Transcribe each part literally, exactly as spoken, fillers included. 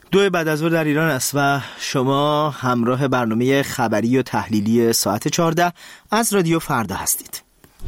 دو بعد از ظهر در ایران است و شما همراه برنامه خبری و تحلیلی ساعت چهارده از رادیو فردا هستید.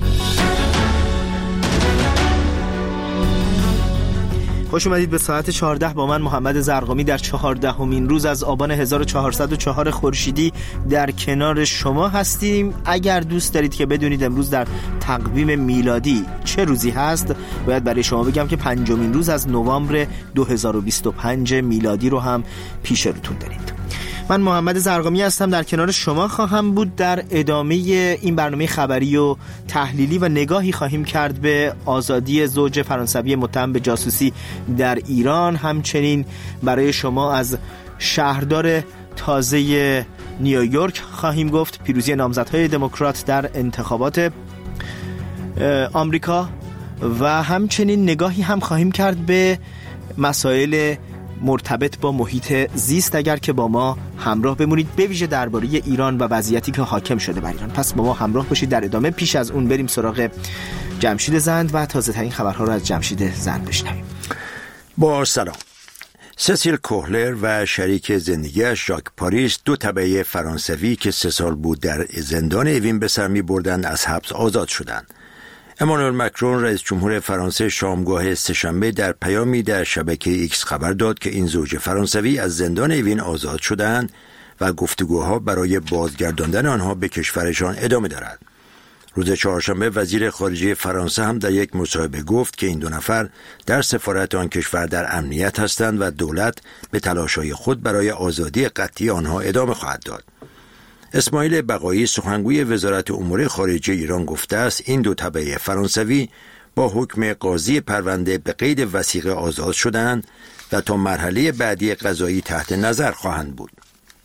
خوش اومدید به ساعت چهارده با من محمد زرقامی در چهاردهمین روز از آبان هزار و چهارصد و چهار خورشیدی در کنار شما هستیم. اگر دوست دارید که بدونید امروز در تقویم میلادی چه روزی هست، باید برای شما بگم که پنجمین روز از نوامبر دو هزار و بیست و پنج میلادی رو هم پیش روتون دارید. من محمد زرقامی هستم، در کنار شما خواهم بود. در ادامه این برنامه خبری و تحلیلی و نگاهی خواهیم کرد به آزادی زوج فرانسوی متهم به جاسوسی در ایران. همچنین برای شما از شهردار تازه نیویورک خواهیم گفت، پیروزی نامزدهای دموکرات در انتخابات آمریکا، و همچنین نگاهی هم خواهیم کرد به مسائل مرتبط با محیط زیست اگر که با ما همراه بمونید، به ویژه درباره ایران و وضعیتی که حاکم شده بر ایران. پس با ما همراه باشید در ادامه. پیش از اون بریم سراغ جمشید زند و تازه ترین خبرها رو از جمشید زند بشنویم. با سلام. سسیل کوهلر و شریک زندگیش ژاک پاریس، دو تبعه فرانسوی که سه سال بود در زندان اوین به سر می بردند، از حبس آزاد شدند. امانوئل مکرون رئیس جمهور فرانسه شامگاه سه‌شنبه در پیامی در شبکه ایکس خبر داد که این زوج فرانسوی از زندان اوین آزاد شدند و گفتگوها برای بازگرداندن آنها به کشورشان ادامه دارد. روز چهارشنبه وزیر خارجه فرانسه هم در یک مصاحبه گفت که این دو نفر در سفارت آن کشور در امنیت هستند و دولت به تلاش‌های خود برای آزادی قطعی آنها ادامه خواهد داد. اسماعیل بقایی، سخنگوی وزارت امور خارجه ایران، گفته است این دو تبعه فرانسوی با حکم قاضی پرونده به قید وثیقه آزاد شدند و تا مرحله بعدی قضایی تحت نظر خواهند بود.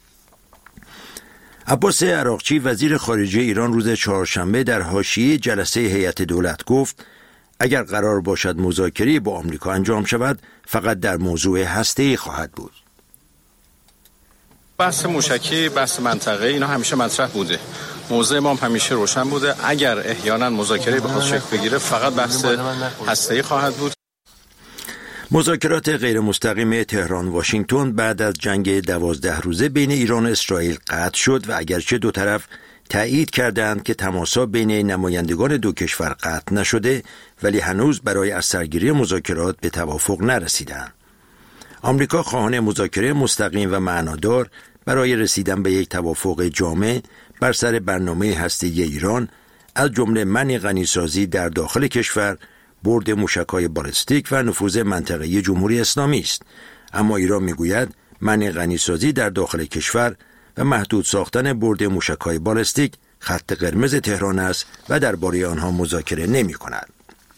عباس عراقچی، وزیر خارجه ایران، روز چهارشنبه در حاشیه جلسه هیئت دولت گفت اگر قرار باشد مذاکره با آمریکا انجام شود، فقط در موضوع هسته‌ای خواهد بود. بحث موشکی، بحث منطقه، اینا همیشه مطرح بوده. موضوع ما هم همیشه روشن بوده. اگر احیانا مذاکره بخواد شکل بگیره، فقط بحث هسته‌ای خواهد بود. مذاکرات غیر مستقیم تهران واشنگتن بعد از جنگ دوازده روزه بین ایران و اسرائیل قطع شد و اگرچه دو طرف تایید کردند که تماس‌ها بین نمایندگان دو کشور قطع نشده، ولی هنوز برای از سرگیری مذاکرات به توافق نرسیدند. آمریکا خواهان مذاکره مستقیم و معنادار برای رسیدن به یک توافق جامع بر سر برنامه هسته‌ای ایران، از جمله منع غنیسازی در داخل کشور، برد موشک‌های بالستیک و نفوذ منطقه‌ای جمهوری اسلامی است. اما ایران میگوید منع غنیسازی در داخل کشور و محدود ساختن برد موشک‌های بالستیک خط قرمز تهران است و درباره آنها مذاکره نمی‌کند.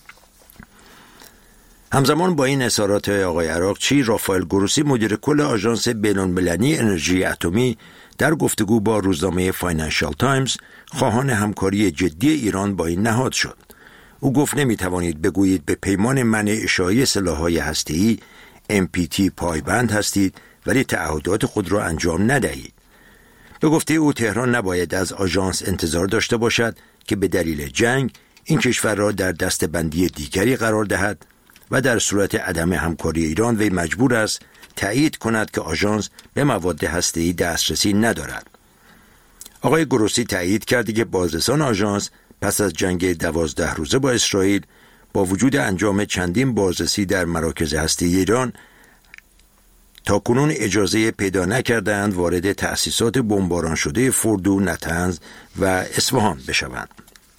همزمان با این اظهارات آقای عراقچی، رافائل گروسی، مدیر کل آژانس بین‌المللی انرژی اتمی، در گفتگو با روزنامه فاینانشال تایمز خواهان همکاری جدی ایران با این نهاد شد. او گفت نمی‌توانید بگویید به پیمان منع اشاعه سلاح‌های هسته‌ای ام پی تی پایبند هستید ولی تعهدات خود را انجام ندهید. به گفته او، تهران نباید از آژانس انتظار داشته باشد که به دلیل جنگ این کشور را در دسته‌بندی دیگری قرار دهد و در صورت عدم همکاری ایران وی مجبور است تایید کند که آژانس به مواد هسته‌ای دسترسی ندارد. آقای گروسی تایید کرد که بازرسان آژانس پس از جنگ دوازده روزه با اسرائیل با وجود انجام چندین بازرسی در مراکز هسته‌ای ایران تاکنون اجازه پیدا نکردند وارد تأسیسات بمباران شده فردو، نتنز و اصفهان بشوند.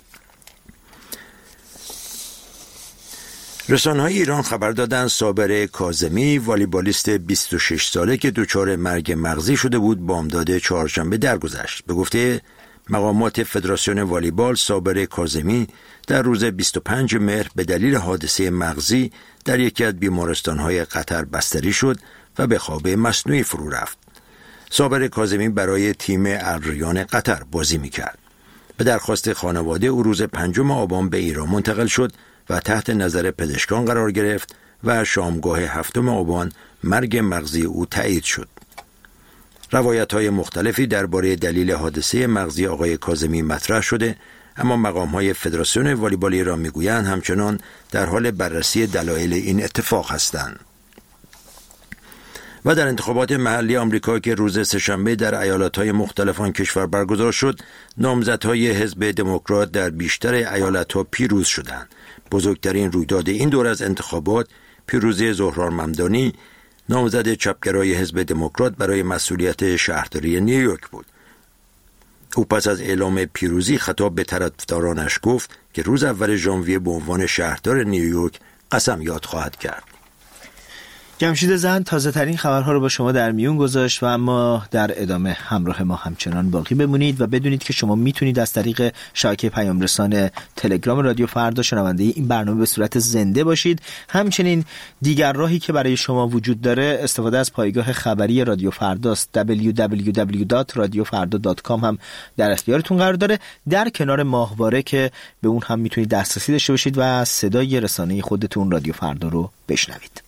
رسانه‌های ایران خبر دادند صابر کاظمی، والیبالیست بیست و شش ساله که دچار مرگ مغزی شده بود، بامداد چهارشنبه درگذشت. به گفته مقامات فدراسیون والیبال، صابر کاظمی در روز بیست و پنجم مهر به دلیل حادثه مغزی در یکی از بیمارستان‌های قطر بستری شد و به خواب مصنوعی فرو رفت. صابر کاظمی برای تیم الریان قطر بازی می‌کرد. به درخواست خانواده او روز پنجم آبان به ایران منتقل شد و تحت نظر پزشکان قرار گرفت و شامگاه هفتم آبان مرگ مغزی او تایید شد. روایت‌های مختلفی درباره دلیل حادثه مغزی آقای کاظمی مطرح شده، اما مقام‌های فدراسیون والیبال ایران می‌گویند همچنان در حال بررسی دلایل این اتفاق هستند. و در انتخابات محلی آمریکا که روز سه‌شنبه در ایالت‌های مختلف آن کشور برگزار شد، نامزدهای حزب دموکرات در بیشتر ایالت‌ها پیروز شدند. بزرگترین رویداد این دور از انتخابات پیروزی زهران ممدانی، نامزد چپگرای حزب دموکرات برای مسئولیت شهرداری نیویورک بود. او پس از اعلام پیروزی خطاب به طرفدارانش گفت که روز اول ژانویه به عنوان شهردار نیویورک قسم یاد خواهد کرد. جمشید زند تازه ترین خبرها رو با شما در میون گذاشت و اما در ادامه همراه ما همچنان باقی بمونید و بدونید که شما میتونید از طریق شبکه پیام رسان تلگرام رادیو فردا شنونده این برنامه به صورت زنده باشید. همچنین دیگر راهی که برای شما وجود داره استفاده از پایگاه خبری رادیو فرداست. دبلیو دبلیو دبلیو دات رادیو فردا دات کام هم در اختیارتون قرار داره، در کنار ماهواره که به اون هم میتونید دسترسی داشته باشید و صدای رسانه خودتون رادیو فردا رو بشنوید.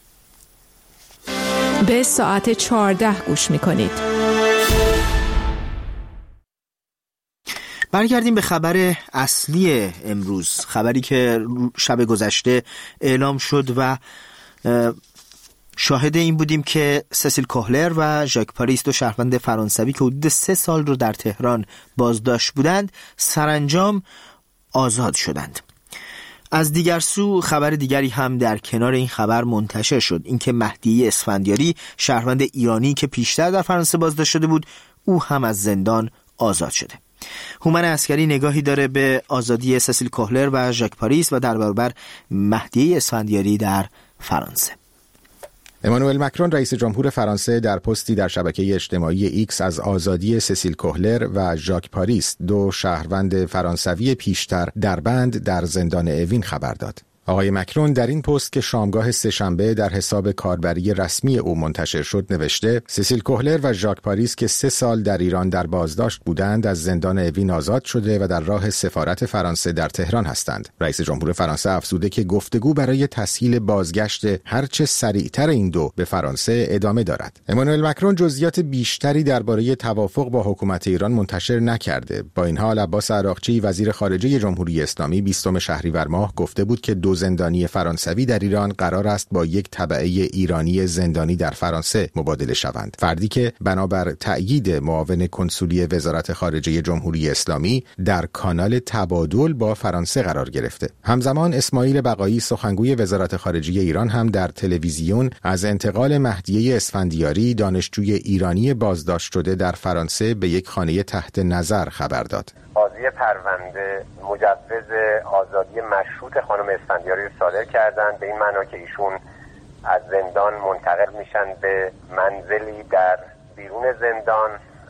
به ساعت چهارده گوش میکنید. برگردیم به خبر اصلی امروز، خبری که شب گذشته اعلام شد و شاهد این بودیم که سسیل کوهلر و ژاک پاریس، دو شهروند فرانسوی که حدود سه سال رو در تهران بازداشت بودند، سرانجام آزاد شدند. از دیگر سو خبر دیگری هم در کنار این خبر منتشر شد، اینکه مهدی اسفندیاری، شهروند ایرانی که پیشتر در فرانسه بازداشت شده بود، او هم از زندان آزاد شده. هومن عسکری نگاهی داره به آزادی سسیل کوهلر و ژاک پاریس و در برابر مهدی اسفندیاری در فرانسه. امانوئل مکرون رئیس جمهور فرانسه در پستی در شبکه اجتماعی ایکس از آزادی سسیل کوهلر و ژاک پاریس، دو شهروند فرانسوی پیشتر در بند در زندان اوین خبر داد. آقای مکرون در این پست که شامگاه سه‌شنبه در حساب کاربری رسمی او منتشر شد نوشته: سسیل کوهلر و ژاک پاریس که سه سال در ایران در بازداشت بودند از زندان اوین آزاد شده و در راه سفارت فرانسه در تهران هستند. رئیس جمهور فرانسه افزوده که گفتگو برای تسهیل بازگشت هرچه سریعتر این دو به فرانسه ادامه دارد. امانوئل مکرون جزئیات بیشتری درباره توافق با حکومت ایران منتشر نکرده. با این حال عباس عراقچی وزیر خارجه جمهوری اسلامی بیستم شهریور ماه گفته بود که دو زندانی فرانسوی در ایران قرار است با یک تبعه ایرانی زندانی در فرانسه مبادله شوند. فردی که بنابر تأیید معاون کنسولی وزارت خارجه جمهوری اسلامی در کانال تبادل با فرانسه قرار گرفته. همزمان اسماعیل بقایی سخنگوی وزارت خارجه ایران هم در تلویزیون از انتقال مهدیه اسفندیاری، دانشجوی ایرانی بازداشت شده در فرانسه، به یک خانه تحت نظر خبر داد. قاضی پرونده مجوز آزادی مشروط خانم اسفندیاری رو صادر کردند، به این معنا که ایشون از زندان منتقل میشن به منزلی در بیرون زندان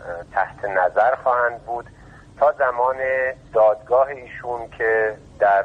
تحت نظر خواهند بود تا زمان دادگاه ایشون که در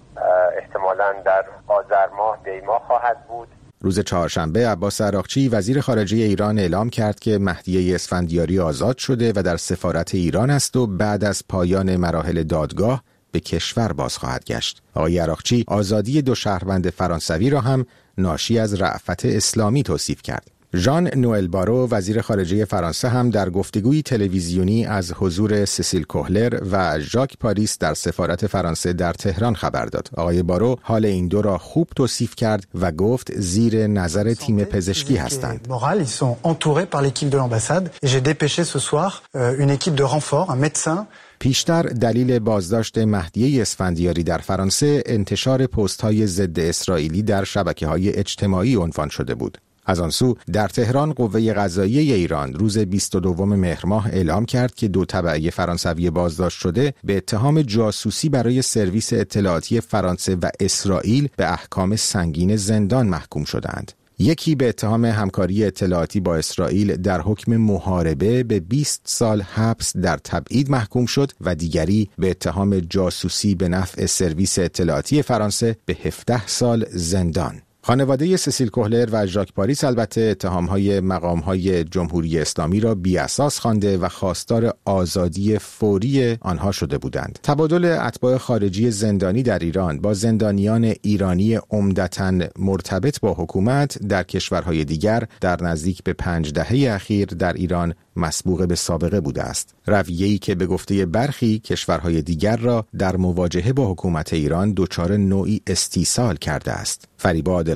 احتمالاً در آذر ماه دی ماه خواهد بود. روز چهارشنبه عباس عراقچی وزیر خارجه ایران اعلام کرد که مهدیه اسفندیاری آزاد شده و در سفارت ایران است و بعد از پایان مراحل دادگاه به کشور باز خواهد گشت. آقای عراقچی آزادی دو شهروند فرانسوی را هم ناشی از رأفت اسلامی توصیف کرد. ژان نوئل بارو وزیر خارجه فرانسه هم در گفتگوی تلویزیونی از حضور سسیل کوهلر و ژاک پاریس در سفارت فرانسه در تهران خبر داد. آقای بارو حال این دو را خوب توصیف کرد و گفت زیر نظر تیم پزشکی هستند. Ils sont entourés par l'équipe de l'ambassade et j'ai dépêché ce soir une équipe de renfort, un médecin. پیشتر دلیل بازداشت مهدیه اسفندیاری در فرانسه انتشار پست‌های ضد اسرائیلی در شبکه‌های اجتماعی عنوان شده بود. از آن سو در تهران قوه قضاییه ایران روز بیست و دوم مهر ماه اعلام کرد که دو تبعه فرانسوی بازداشت شده به اتهام جاسوسی برای سرویس اطلاعاتی فرانسه و اسرائیل به احکام سنگین زندان محکوم شدند. یکی به اتهام همکاری اطلاعاتی با اسرائیل در حکم محاربه به بیست سال حبس در تبعید محکوم شد و دیگری به اتهام جاسوسی به نفع سرویس اطلاعاتی فرانسه به هفده سال زندان. خانواده سسیل کوهلر و ژاک پاریس البته اتهام‌های مقام‌های جمهوری اسلامی را بی‌اساس خوانده و خواستار آزادی فوری آنها شده بودند. تبادل اتباع خارجی زندانی در ایران با زندانیان ایرانی عمدتاً مرتبط با حکومت در کشورهای دیگر در نزدیک به پنج دهه اخیر در ایران مسبوق به سابقه بوده است. رویه‌ای که به گفته برخی کشورهای دیگر را در مواجهه با حکومت ایران دچار نوعی استیصال کرده است. فریبا عادل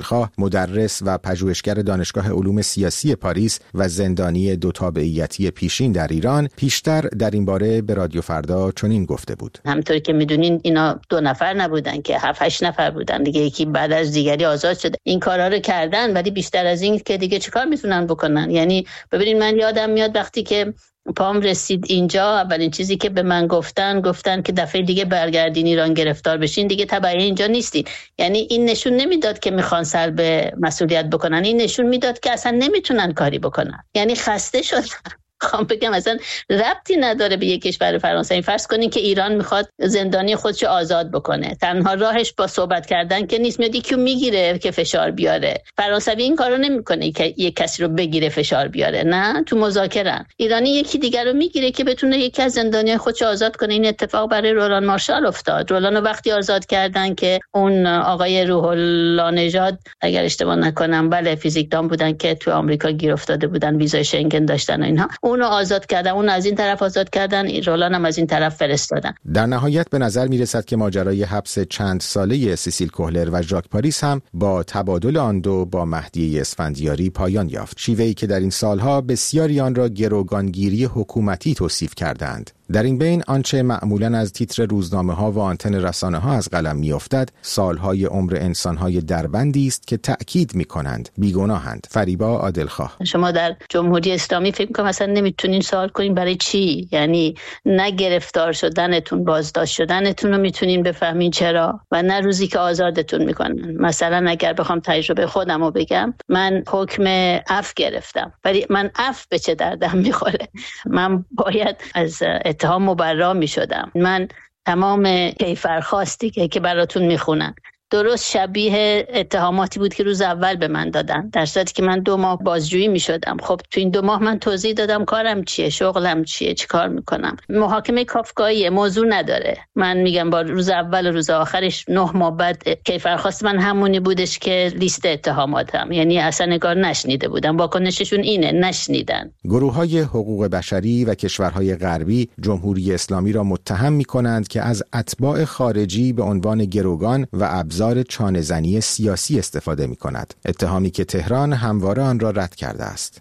عادلخواه، مدرس و پژوهشگر دانشگاه علوم سیاسی پاریس و زندانی دو تابعیتی پیشین در ایران، پیشتر در این باره به رادیو فردا چنین گفته بود: همونطور که میدونین اینا دو نفر نبودن که هفت هشت نفر بودن دیگه، یکی بعد از دیگری آزاد شده. این کارا رو کردن، ولی بیشتر از این که دیگه چیکار میتونن بکنن؟ یعنی ببینید، من یادم میاد وقتی که پام رسید اینجا، اولین چیزی که به من گفتن گفتن که دفعه دیگه برگردین ایران گرفتار بشین، دیگه تبعی اینجا نیستین. یعنی این نشون نمیداد که میخوان سلب مسئولیت بکنن، این نشون میداد که اصلا نمیتونن کاری بکنن. یعنی خسته شدن. خواهم بگم اصلا ربطی نداره به یک کشور فرانسوی. فرض کنین که ایران میخواد زندانی خودشو آزاد بکنه، تنها راهش با صحبت کردن که نیست، میاد یکیو میگیره که فشار بیاره. فرانسوی این کارو نمیکنه که یک کسی رو بگیره فشار بیاره، نه، تو مذاکره ایرانی یکی دیگر رو میگیره که بتونه یکی از زندانیان خودشو آزاد کنه. این اتفاق برای رولان مارشال افتاد. رولانو وقتی آزاد کردن که اون آقای روح الله نژاد، اگر اشتباه نکنم، بله، فیزیکدان بودن که تو آمریکا گیر افتاده بودن، ویزای شنگن داشتن و اینها، اونو آزاد کردن، اون از این طرف آزاد کردن، رولان هم از این طرف فرستادن. در نهایت به نظر میرسد که ماجرای حبس چند ساله سیسیل کوهلر و ژاک پاریس هم با تبادل آن دو با مهدی اسفندیاری پایان یافت، شیوهی که در این سالها بسیاری آن را گروگانگیری حکومتی توصیف کردند. در این بین آنچه معمولاً از تیتر روزنامه‌ها و آنتن رسانه‌ها از قلم می‌افتد، سالهای عمر انسان‌های دربندی است که تأکید می‌کنند بیگناهند. فریبا عادلخواه: شما در جمهوری اسلامی فکر می‌کنم مثلا نمیتونین سوال کنین برای چی؟ یعنی نه گرفتار شدنتون، بازداشت شدنتون رو میتونین بفهمین چرا، و نه روزی که آزادتون میکنن. مثلا اگر بخوام تجربه خودم رو بگم، من حکم عفو گرفتم، ولی من عفو به چه دردم میخوره؟ من باید از اتهام مبرا می شدم. من تمام کیفرخواستی که, که براتون می خونن درست شبیه اتهاماتی بود که روز اول به من دادن، در صورتی که من دو ماه بازجویی می شدم. خب تو این دو ماه من توضیح دادم کارم چیه، شغلم چیه، چی کار میکنم. محاکمه کافکاییه، موضوع نداره. من میگم با روز اول و روز آخرش نه ماه بعد کیفرخواست من همونی بودش که لیست اتهاماتم، یعنی اصلا نگار نشنیده بودم. واکنششون اینه، نشنیدن. گروه‌های حقوق بشری و کشورهای غربی جمهوری اسلامی را متهم می‌کنند که از اتباع خارجی به عنوان گروگان و ابزار چانه‌زنی سیاسی استفاده می‌کند، اتهامی که تهران همواره آن را رد کرده است.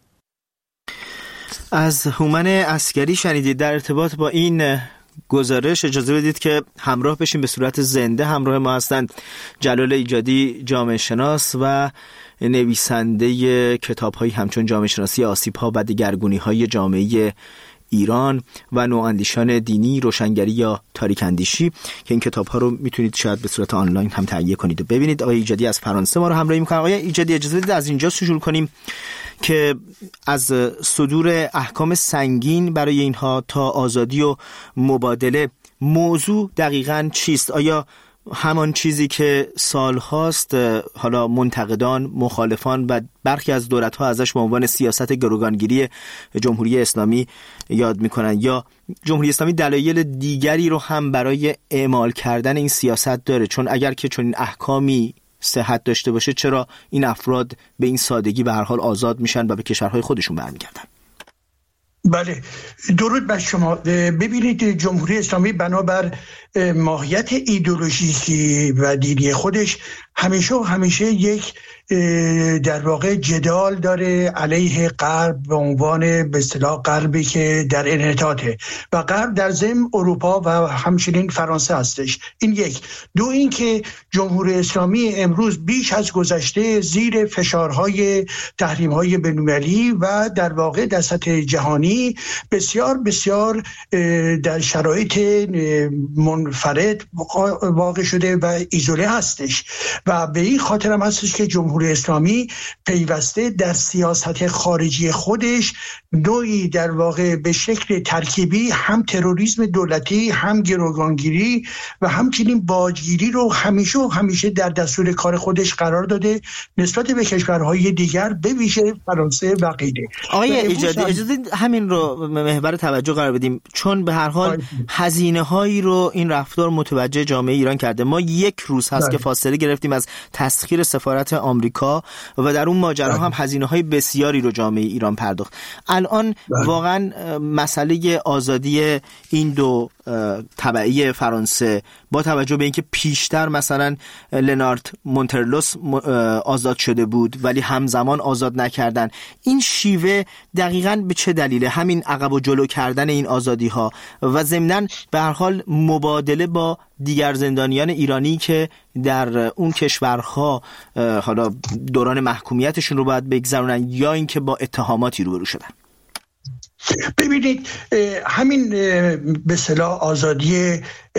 از هومن عسکری شنیدید. در ارتباط با این گزارش اجازه بدید که همراه بشیم، به صورت زنده همراه ما هستند جلال ایجادی، جامعه شناس و نویسنده کتاب‌هایی همچون جامعه شناسی آسیب‌ها و دگرگونی‌های جامعه ایران و نواندیشان دینی، روشنگری یا تاریک اندیشی، که این کتاب‌ها رو میتونید شاید به صورت آنلاین هم تهیه کنید و ببینید. آقای ایجادی از فرانسه ما رو همراهی می‌کنن. آقای ایجادی، اجازه بدید از اینجا شروع کنیم که از صدور احکام سنگین برای اینها تا آزادی و مبادله، موضوع دقیقاً چیست؟ آیا همان چیزی که سالهاست حالا منتقدان، مخالفان و برخی از دولت‌ها ازش به عنوان سیاست گروگانگیری جمهوری اسلامی یاد می‌کنن، یا جمهوری اسلامی دلایل دیگری رو هم برای اعمال کردن این سیاست داره؟ چون اگر که چون این احکامی صحت داشته باشه، چرا این افراد به این سادگی به هر حال آزاد میشن و به کشورهای خودشون برمیگردن؟ بله، درود بر شما. ببینید، جمهوری اسلامی بنابر ماهیت ایدئولوژیکی و دینی خودش همیشه و همیشه یک در واقع جدال داره علیه غرب به عنوان به اصطلاح غربی که در انحطاطه، و غرب در ضمن اروپا و همچنین فرانسه هستش. این یک. دو، این که جمهوری اسلامی امروز بیش از گذشته زیر فشارهای تحریم‌های بین‌المللی و در واقع در سطح جهانی بسیار بسیار در شرایط منفرد واقع شده و ایزوله هستش، و به این خاطر هم هستش که جمهوری اسلامی پیوسته در سیاست خارجی خودش نوعی در واقع به شکل ترکیبی هم تروریسم دولتی، هم گروگانگیری و همچنین باجگیری رو همیشه و همیشه در دستور کار خودش قرار داده نسبت به کشورهای دیگر، به ویژه فرانسه و غیره. آقای ایجادی، اجازه همین رو محور توجه قرار بدیم، چون به هر حال هزینه هایی رو این رفتار متوجه جامعه ایران کرده. ما یک روز هست که فاصله گرفتیم از تسخیر سفارت آمریکا آمریکا و در اون ماجرا هم هزینه‌های بسیاری رو جامعه ایران پرداخت. الان واقعا مسئله آزادی این دو تبعی فرانسه با توجه به اینکه پیشتر مثلا لنارد مونترلوس آزاد شده بود ولی همزمان آزاد نکردن، این شیوه دقیقاً به چه دلیله؟ همین عقب و جلو کردن این آزادی ها و ضمناً به هر حال مبادله با دیگر زندانیان ایرانی که در اون کشورها حالا دوران محکومیتشون رو باید بگذرونن یا اینکه با اتهاماتی روبرو شدن. ببینید همین به اصطلاح آزادی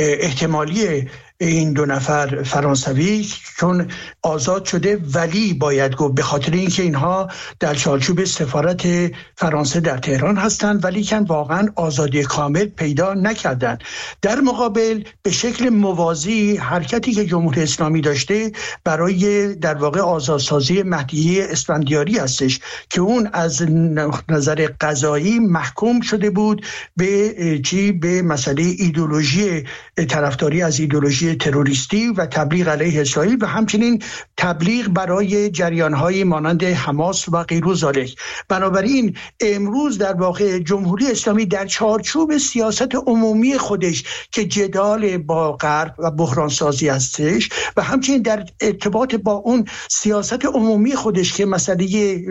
احتمالی این دو نفر فرانسوی چون آزاد شده ولی باید گفت به خاطر اینکه اینها در چارچوب سفارت فرانسه در تهران هستند ولی کن واقعا آزادی کامل پیدا نکردند. در مقابل به شکل موازی حرکتی که جمهوری اسلامی داشته برای در واقع آزادسازی مهدیه اسفندیاری هستش که اون از نظر قضایی محکوم شده بود به چی به مسئله ایدئولوژی طرفداری از ایدئولوژی تروریستی و تبلیغ علیه اسرائیل و همچنین تبلیغ برای جریان‌های مانند حماس و غیر ذالک. بنابراین امروز در واقع جمهوری اسلامی در چارچوب سیاست عمومی خودش که جدال با غرب و بحران سازی هستش و همچنین در ارتباط با اون سیاست عمومی خودش که مسئله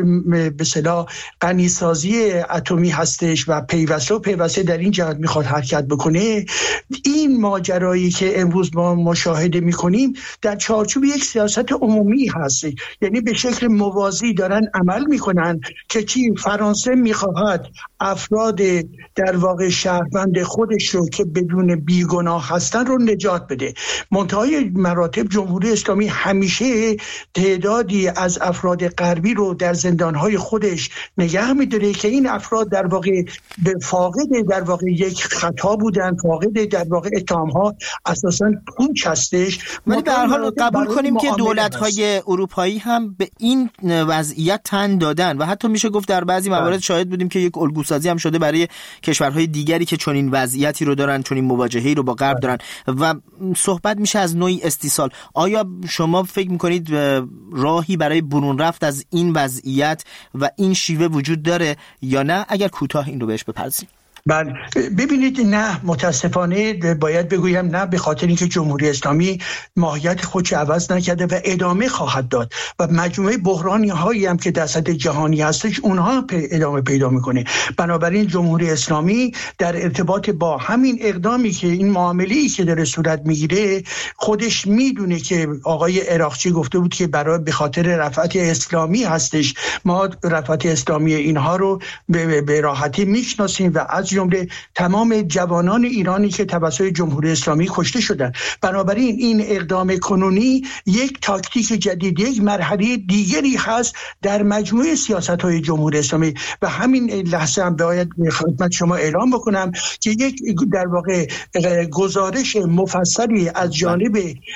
به اصطلاح غنی سازی اتمی هستش و پیوسته و پیوسته در این جهت میخواد حرکت بکنه، این ماجرایی که امروز ما مشاهده میکنیم در چارچوب یک سیاست عمومی هست، یعنی به شکل موازی دارن عمل میکنن که چی فرانسه میخواهد افراد در واقع شهروند خودش رو که بدون بیگناه هستن رو نجات بده. منتهای مراتب جمهوری اسلامی همیشه تعدادی از افراد غربی رو در زندانهای خودش نگه میداره که این افراد در واقع به فاقد در واقع یک خطا بودن، فاقد در واقع اتهام‌ها اساساً پوچ هستش. ولی به هر حال قبول کنیم که دولت‌های اروپایی هم به این وضعیت تن دادن و حتی میشه گفت در بعضی موارد شاهد بودیم که یک الگوسازی هم شده برای کشورهای دیگری که چنین وضعیتی رو دارن، چنین مواجهه‌ای رو با غرب دارن و صحبت میشه از نوعی استیصال. آیا شما فکر میکنید راهی برای برون رفت از این وضعیت و این شیوه وجود داره یا نه؟ اگر کوتاه این رو بهش بپرسیم. بله ببینید، نه متاسفانه باید بگویم نه، به خاطر اینکه جمهوری اسلامی ماهیت خودش عوض نکرده و ادامه خواهد داد و مجموعه بحرانی هایی هم که در سطح جهانی هستش اونها ادامه پیدا میکنه. بنابراین جمهوری اسلامی در ارتباط با همین اقدامی که این معامله‌ای که داره صورت میگیره خودش میدونه که آقای عراقچی گفته بود که برای به خاطر رفعت اسلامی هستش، ما رفعت اسلامی اینها رو به, به راحتی میشناسیم و از جمله تمام جوانان ایرانی که توسط جمهوری اسلامی کشته شدند. بنابراین این اقدام کنونی یک تاکتیک جدید، یک مرحله دیگری هست در مجموعه سیاست‌های جمهوری اسلامی و همین لحظه هم باید خدمت شما اعلام بکنم که یک در واقع گزارش مفصلی از جانب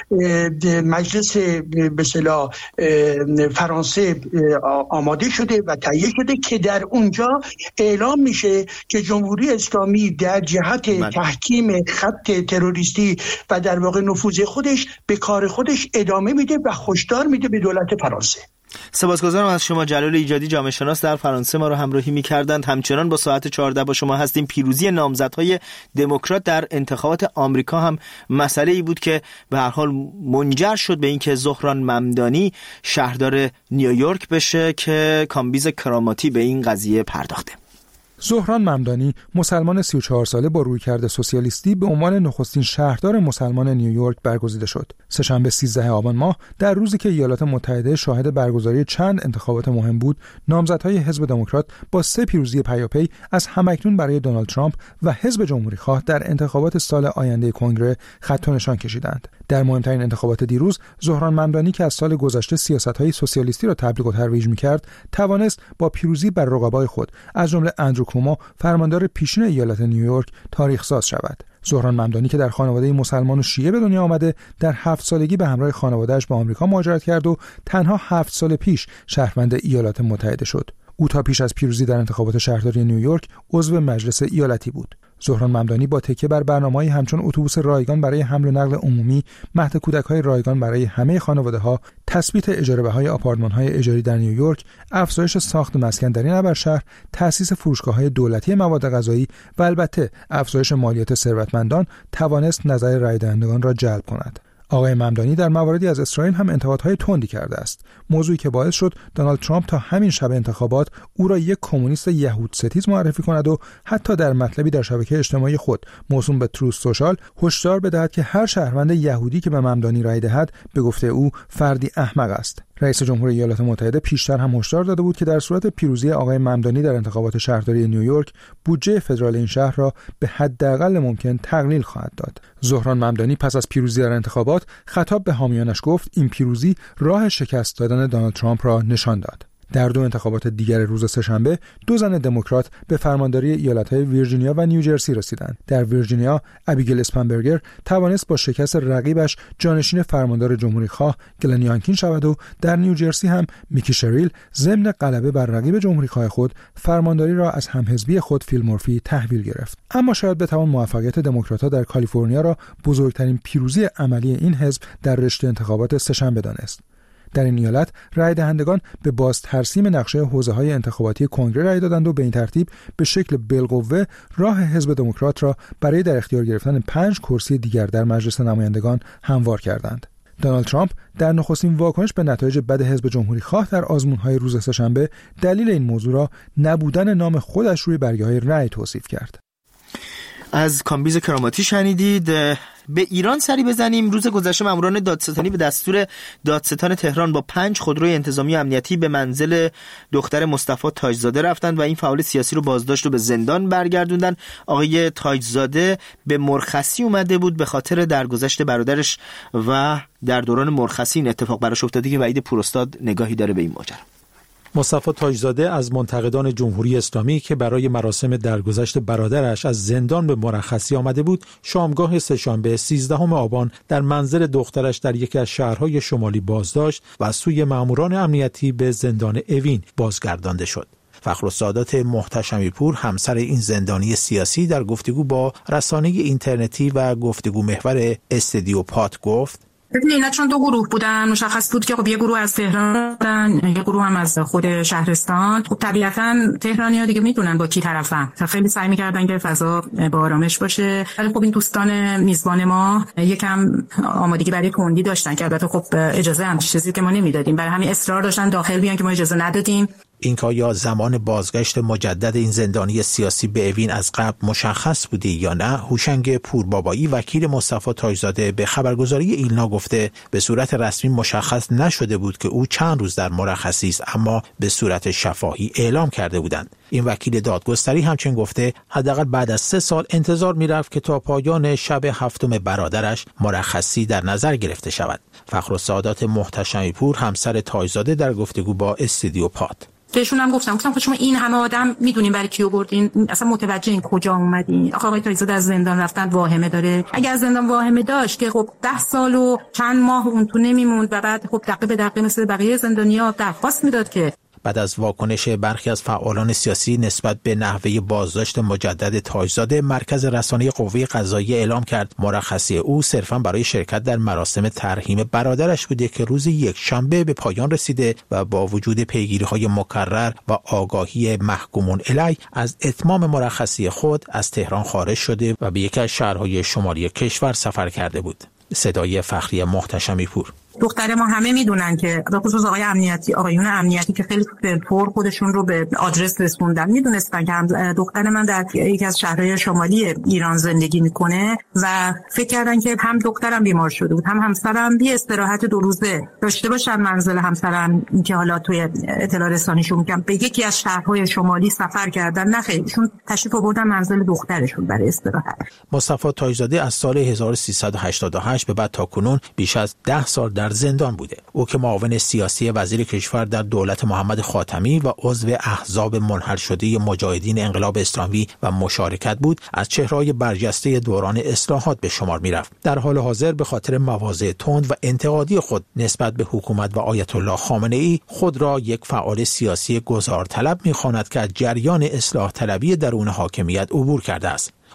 مجلس به اصطلاح فرانسه آماده شده و تهیه شده که در اونجا اعلام میشه که جمهوری اسلامی در جهت من. تحکیم خط تروریستی و در واقع نفوذ خودش به کار خودش ادامه میده و هشدار میده به دولت فرانسه. سپاسگزارم از شما جلال ایجادی، جامعه شناس در فرانسه، ما رو همراهی می‌کردند. همچنان با ساعت چهارده با شما هستیم. پیروزی نامزدهای دموکرات در انتخابات آمریکا هم مسئله‌ای بود که به هر حال منجر شد به اینکه زهران ممدانی شهردار نیویورک بشه که کامبیز کراماتی به این قضیه پرداخته. زهران ممدانی مسلمان سی و چهار ساله با رویکرد سوسیالیستی به عنوان نخستین شهردار مسلمان نیویورک برگزیده شد. سه‌شنبه سیزدهم آبان ماه در روزی که ایالات متحده شاهد برگزاری چند انتخابات مهم بود، نامزدهای حزب دموکرات با سه پیروزی پیاپی از همکنون برای دونالد ترامپ و حزب جمهوری‌خواه در انتخابات سال آینده کنگره خط و نشان کشیدند. در مهمترین انتخابات دیروز، زهران ممدانی که از سال گذشته سیاست‌های سوسیالیستی را تبلیغ و ترویج می‌کرد، توانست با پیروزی بر رقبای خود از جمله اندرو کومو، فرماندار پیشین ایالت نیویورک، تاریخ ساز شود. زهران ممدانی که در خانواده مسلمان و شیعه به دنیا آمده، در هفت سالگی به همراه خانواده‌اش به آمریکا مهاجرت کرد و تنها هفت سال پیش شهروند ایالات متحده شد. او تا پیش از پیروزی در انتخابات شهرداری نیویورک عضو مجلس ایالتی بود. زهران ممدانی با تکیه بر برنامه‌های همچون اتوبوس رایگان برای حمل و نقل عمومی، مهد کودک‌های رایگان برای همه خانواده‌ها، تثبیت اجاره بهای آپارتمان‌های اجاری در نیویورک، افزایش ساخت مسکن در این ابرشهر، تأسیس فروشگاه‌های دولتی مواد غذایی و البته افزایش مالیات ثروتمندان توانست نظر رای دهندگان را جلب کند. آقای ممدانی در مواردی از اسرائیل هم انتقادهای تندی کرده است، موضوعی که باعث شد دونالد ترامپ تا همین شب انتخابات او را یک کمونیست یهود ستیز معرفی کند و حتی در مطلبی در شبکه اجتماعی خود موسوم به تروث سوشال هشدار بدهد که هر شهروند یهودی که به ممدانی رای دهد به گفته او فردی احمق است. رئیس جمهور ایالات متحده پیشتر هم هشدار داده بود که در صورت پیروزی آقای ممدانی در انتخابات شهرداری نیویورک بودجه فدرال این شهر را به حداقل ممکن تقلیل خواهد داد. زهران ممدانی پس از پیروزی در انتخابات خطاب به حامیانش گفت این پیروزی راه شکست دادن دونالد ترامپ را نشان داد. در دو انتخابات دیگر روز سه‌شنبه دو زن دموکرات به فرمانداری ایالت‌های ویرجینیا و نیوجرسی رسیدند. در ویرجینیا ابیگیل اسپنبرگر توانست با شکست رقیبش جانشین فرماندار جمهوری‌خواه گلن یانکین شود و در نیوجرسی هم میکی شریل ضمن غلبه بر رقیب جمهوری‌خواه خود فرمانداری را از همحزبی خود فیل مورفی تحویل گرفت. اما شاید بتوان موفقیت دموکرات‌ها در کالیفرنیا را بزرگترین پیروزی عملی این حزب در رشته انتخابات سه‌شنبه دانست. در این ایالت رای دهندگان به باز ترسیم نقشه حوزه‌های انتخاباتی کنگره رای دادند و به این ترتیب به شکل بالقوه راه حزب دموکرات را برای در اختیار گرفتن پنج کرسی دیگر در مجلس نمایندگان هموار کردند. دونالد ترامپ در نخستین واکنش به نتایج بد حزب جمهوری خواه در آزمون‌های روز سه‌شنبه دلیل این موضوع را نبودن نام خودش روی برگه‌های رای توصیف کرد. از کامبیز کراماتی شنیدید. به ایران سری بزنیم. روز گذشته ماموران دادستانی به دستور دادستان تهران با پنج خودروی انتظامی امنیتی به منزل دختر مصطفی تاجزاده رفتند و این فعال سیاسی رو بازداشت و به زندان برگردوندن. آقای تاجزاده به مرخصی اومده بود به خاطر درگذشت برادرش و در دوران مرخصی این اتفاق براش افتاده که وحید پوراستاد نگاهی داره به این ماجرا. مصطفی تاجزاده از منتقدان جمهوری اسلامی که برای مراسم درگذشت برادرش از زندان به مرخصی آمده بود، شامگاه سه‌شنبه سیزدهم آبان در منزل دخترش در یکی از شهرهای شمالی بازداشت و از سوی ماموران امنیتی به زندان اوین بازگردانده شد. فخرالسادات محتشمی پور، همسر این زندانی سیاسی، در گفتگو با رسانه اینترنتی و گفتگو محور استودیو پات گفت: ببین اینا چون دو گروه بودن مشخص بود که خب یه گروه از تهران بودن، یه گروه هم از خود شهرستان. خب طبیعتاً تهرانی‌ها دیگه میدونن با کی طرفن، خیلی سعی می‌کردن که فضا با آرامش باشه. ولی خب این دوستان میزبان ما یکم آمادگی برای کندی داشتن که البته خب اجازه هم چیزی که ما نمیدادیم، برای همین اصرار داشتن داخل بیان که ما اجازه ندادیم. اینکه یا زمان بازگشت مجدد این زندانی سیاسی به اوین از قبل مشخص بوده یا نه، هوشنگ پوربابایی وکیل مصطفی تاجزاده به خبرگزاری ایلنا گفته به صورت رسمی مشخص نشده بود که او چند روز در مرخصی است، اما به صورت شفاهی اعلام کرده بودند. این وکیل دادگستری همچنین گفته حداقل بعد از سه سال انتظار می‌رفت که تا پایان شب هفتم برادرش مرخصی در نظر گرفته شود. فخرالسادات محتشمی پور، همسر تاجزاده، در گفتگو با استودیو پات بهشون هم گفتم گفتم شما این همه آدم میدونین برای کی آوردین، اصلا متوجه این کجا اومدین؟ آقای تاجزاده از زندان رفتن واهمه داره. اگه از زندان واهمه داشت که خب ده سال و چند ماه اون تو نمیموند و بعد خب دقیقه به دقیقه مثل بقیه زندانی‌ها درخواست میداد که بعد از واکنش برخی از فعالان سیاسی نسبت به نحوه بازداشت مجدد تاجزاده، مرکز رسانه قوه قضاییه اعلام کرد مرخصی او صرفاً برای شرکت در مراسم ترحیم برادرش بوده که روز یک شنبه به پایان رسیده و با وجود پیگیری‌های مکرر و آگاهی محکومون علیه از اتمام مرخصی خود از تهران خارج شده و به یکی از شهرهای شمالی کشور سفر کرده بود. صدای فخری محتشمی پور. دختر ما همه میدونن که به خصوص آقای امنیتی، آقایون امنیتی که خیلی فور خودشون رو به آدرس رسوندن، میدونستن که دختر من در یکی از شهرهای شمالی ایران زندگی میکنه و فکر کردن که هم دخترم بیمار شده بود هم همسرم بی استراحت دو روزه داشته باشن منزل همسرم، این که حالا توی اطلاع رسانیشون میگم به یکی از شهرهای شمالی سفر کردن، نه خیلیشون تشریف آوردن منزل دخترشون برای استراحت. مصطفی تاجزاده از سال هزار و سیصد و هشتاد و هشت به بعد تا کنون بیش از ده سال در زندان بوده. او که معاون سیاسی وزیر کشور در دولت محمد خاتمی و عضو احزاب منحل شده مجاهدین انقلاب اسلامی و مشارکت بود، از چهره‌های برجسته دوران اصلاحات به شمار می‌رفت. در حال حاضر به خاطر مواضع تند و انتقادی خود نسبت به حکومت و آیت الله خامنه‌ای خود را یک فعال سیاسی گزارطلب می‌خواند که از جریان اصلاح طلبی درون حاکمیت عبور کرده است.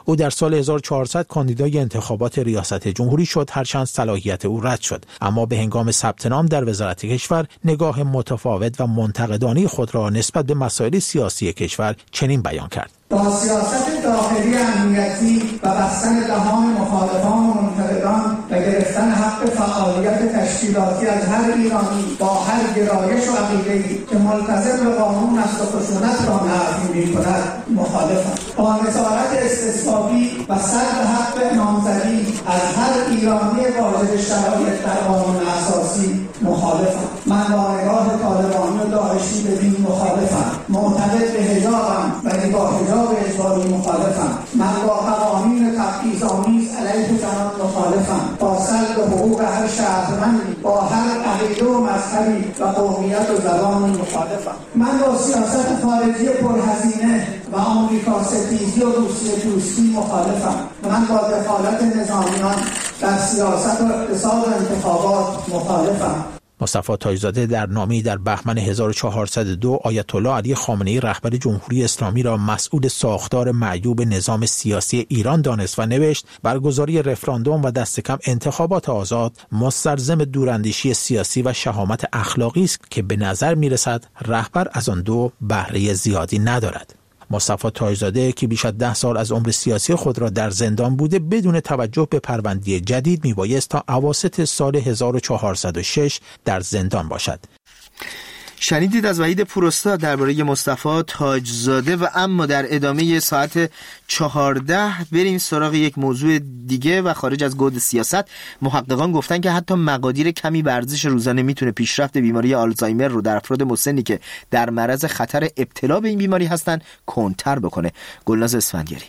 او در سال هزار و چهارصد کاندیدای انتخابات ریاست جمهوری شد، هرچند صلاحیت او رد شد، اما به هنگام ثبت نام در وزارت کشور نگاه متفاوت و منتقدانه خود را نسبت به مسائل سیاسی کشور چنین بیان کرد: با سیاست داخلی امنیتی و بستن دهان مخالفان و منتقدان و گرفتن حق فعالیت تشکیلاتی از هر ایرانی با هر گرایش و عقیده‌ای که ملتزم به قانون است و خشونت را نفی می‌کند مخالفم. با نظارت استثبابی و سلب حق نامزدی از هر ایرانی واجد شرایط در قانون اساسی مخالفم. من با نگاه طالبانی و داعشی به دین مخالفم. معتقد به حجابم ولی با حجاب به اجباری مخالفم. من با قوانین تبعیض‌آمیز علیه زنان مخالفم. با سلب حقوق هر شهروندی با هر عقیده و مذهبی و قومیت و زبانی مخالفم. من با سیاست خارجی پرهزینه و آمریکا ستیزی و روسیه دوستی مخالفم. من با دخالت نظامیان در سیاست و اقتصاد و انتخابات مخالفم. مصطفی تاج‌زاده در نامه‌ای در بهمن هزار و چهارصد و دو آیت الله علی خامنه‌ای رهبر جمهوری اسلامی را مسئول ساختار معیوب نظام سیاسی ایران دانست و نوشت: برگزاری رفراندوم و دست کم انتخابات آزاد مستلزم دوراندیشی سیاسی و شهامت اخلاقی است که به نظر می‌رسد رهبر از آن دو بهره زیادی ندارد. مصطفی تاج‌زاده که بیش از ده سال از عمر سیاسی خود را در زندان بوده، بدون توجه به پرونده جدید میبایست تا اواسط سال هزار و چهارصد و شش در زندان باشد. شنیدید از وحید پوراستاد درباره مصطفی تاج‌زاده. و اما در ادامه ساعت چهارده بریم سراغ یک موضوع دیگه و خارج از گود سیاست. محققان گفتن که حتی مقادیر کمی ورزش روزانه میتونه پیشرفت بیماری آلزایمر رو در افراد مسنی که در معرض خطر ابتلا به این بیماری هستن کندتر بکنه. گلناز اسفندیاری.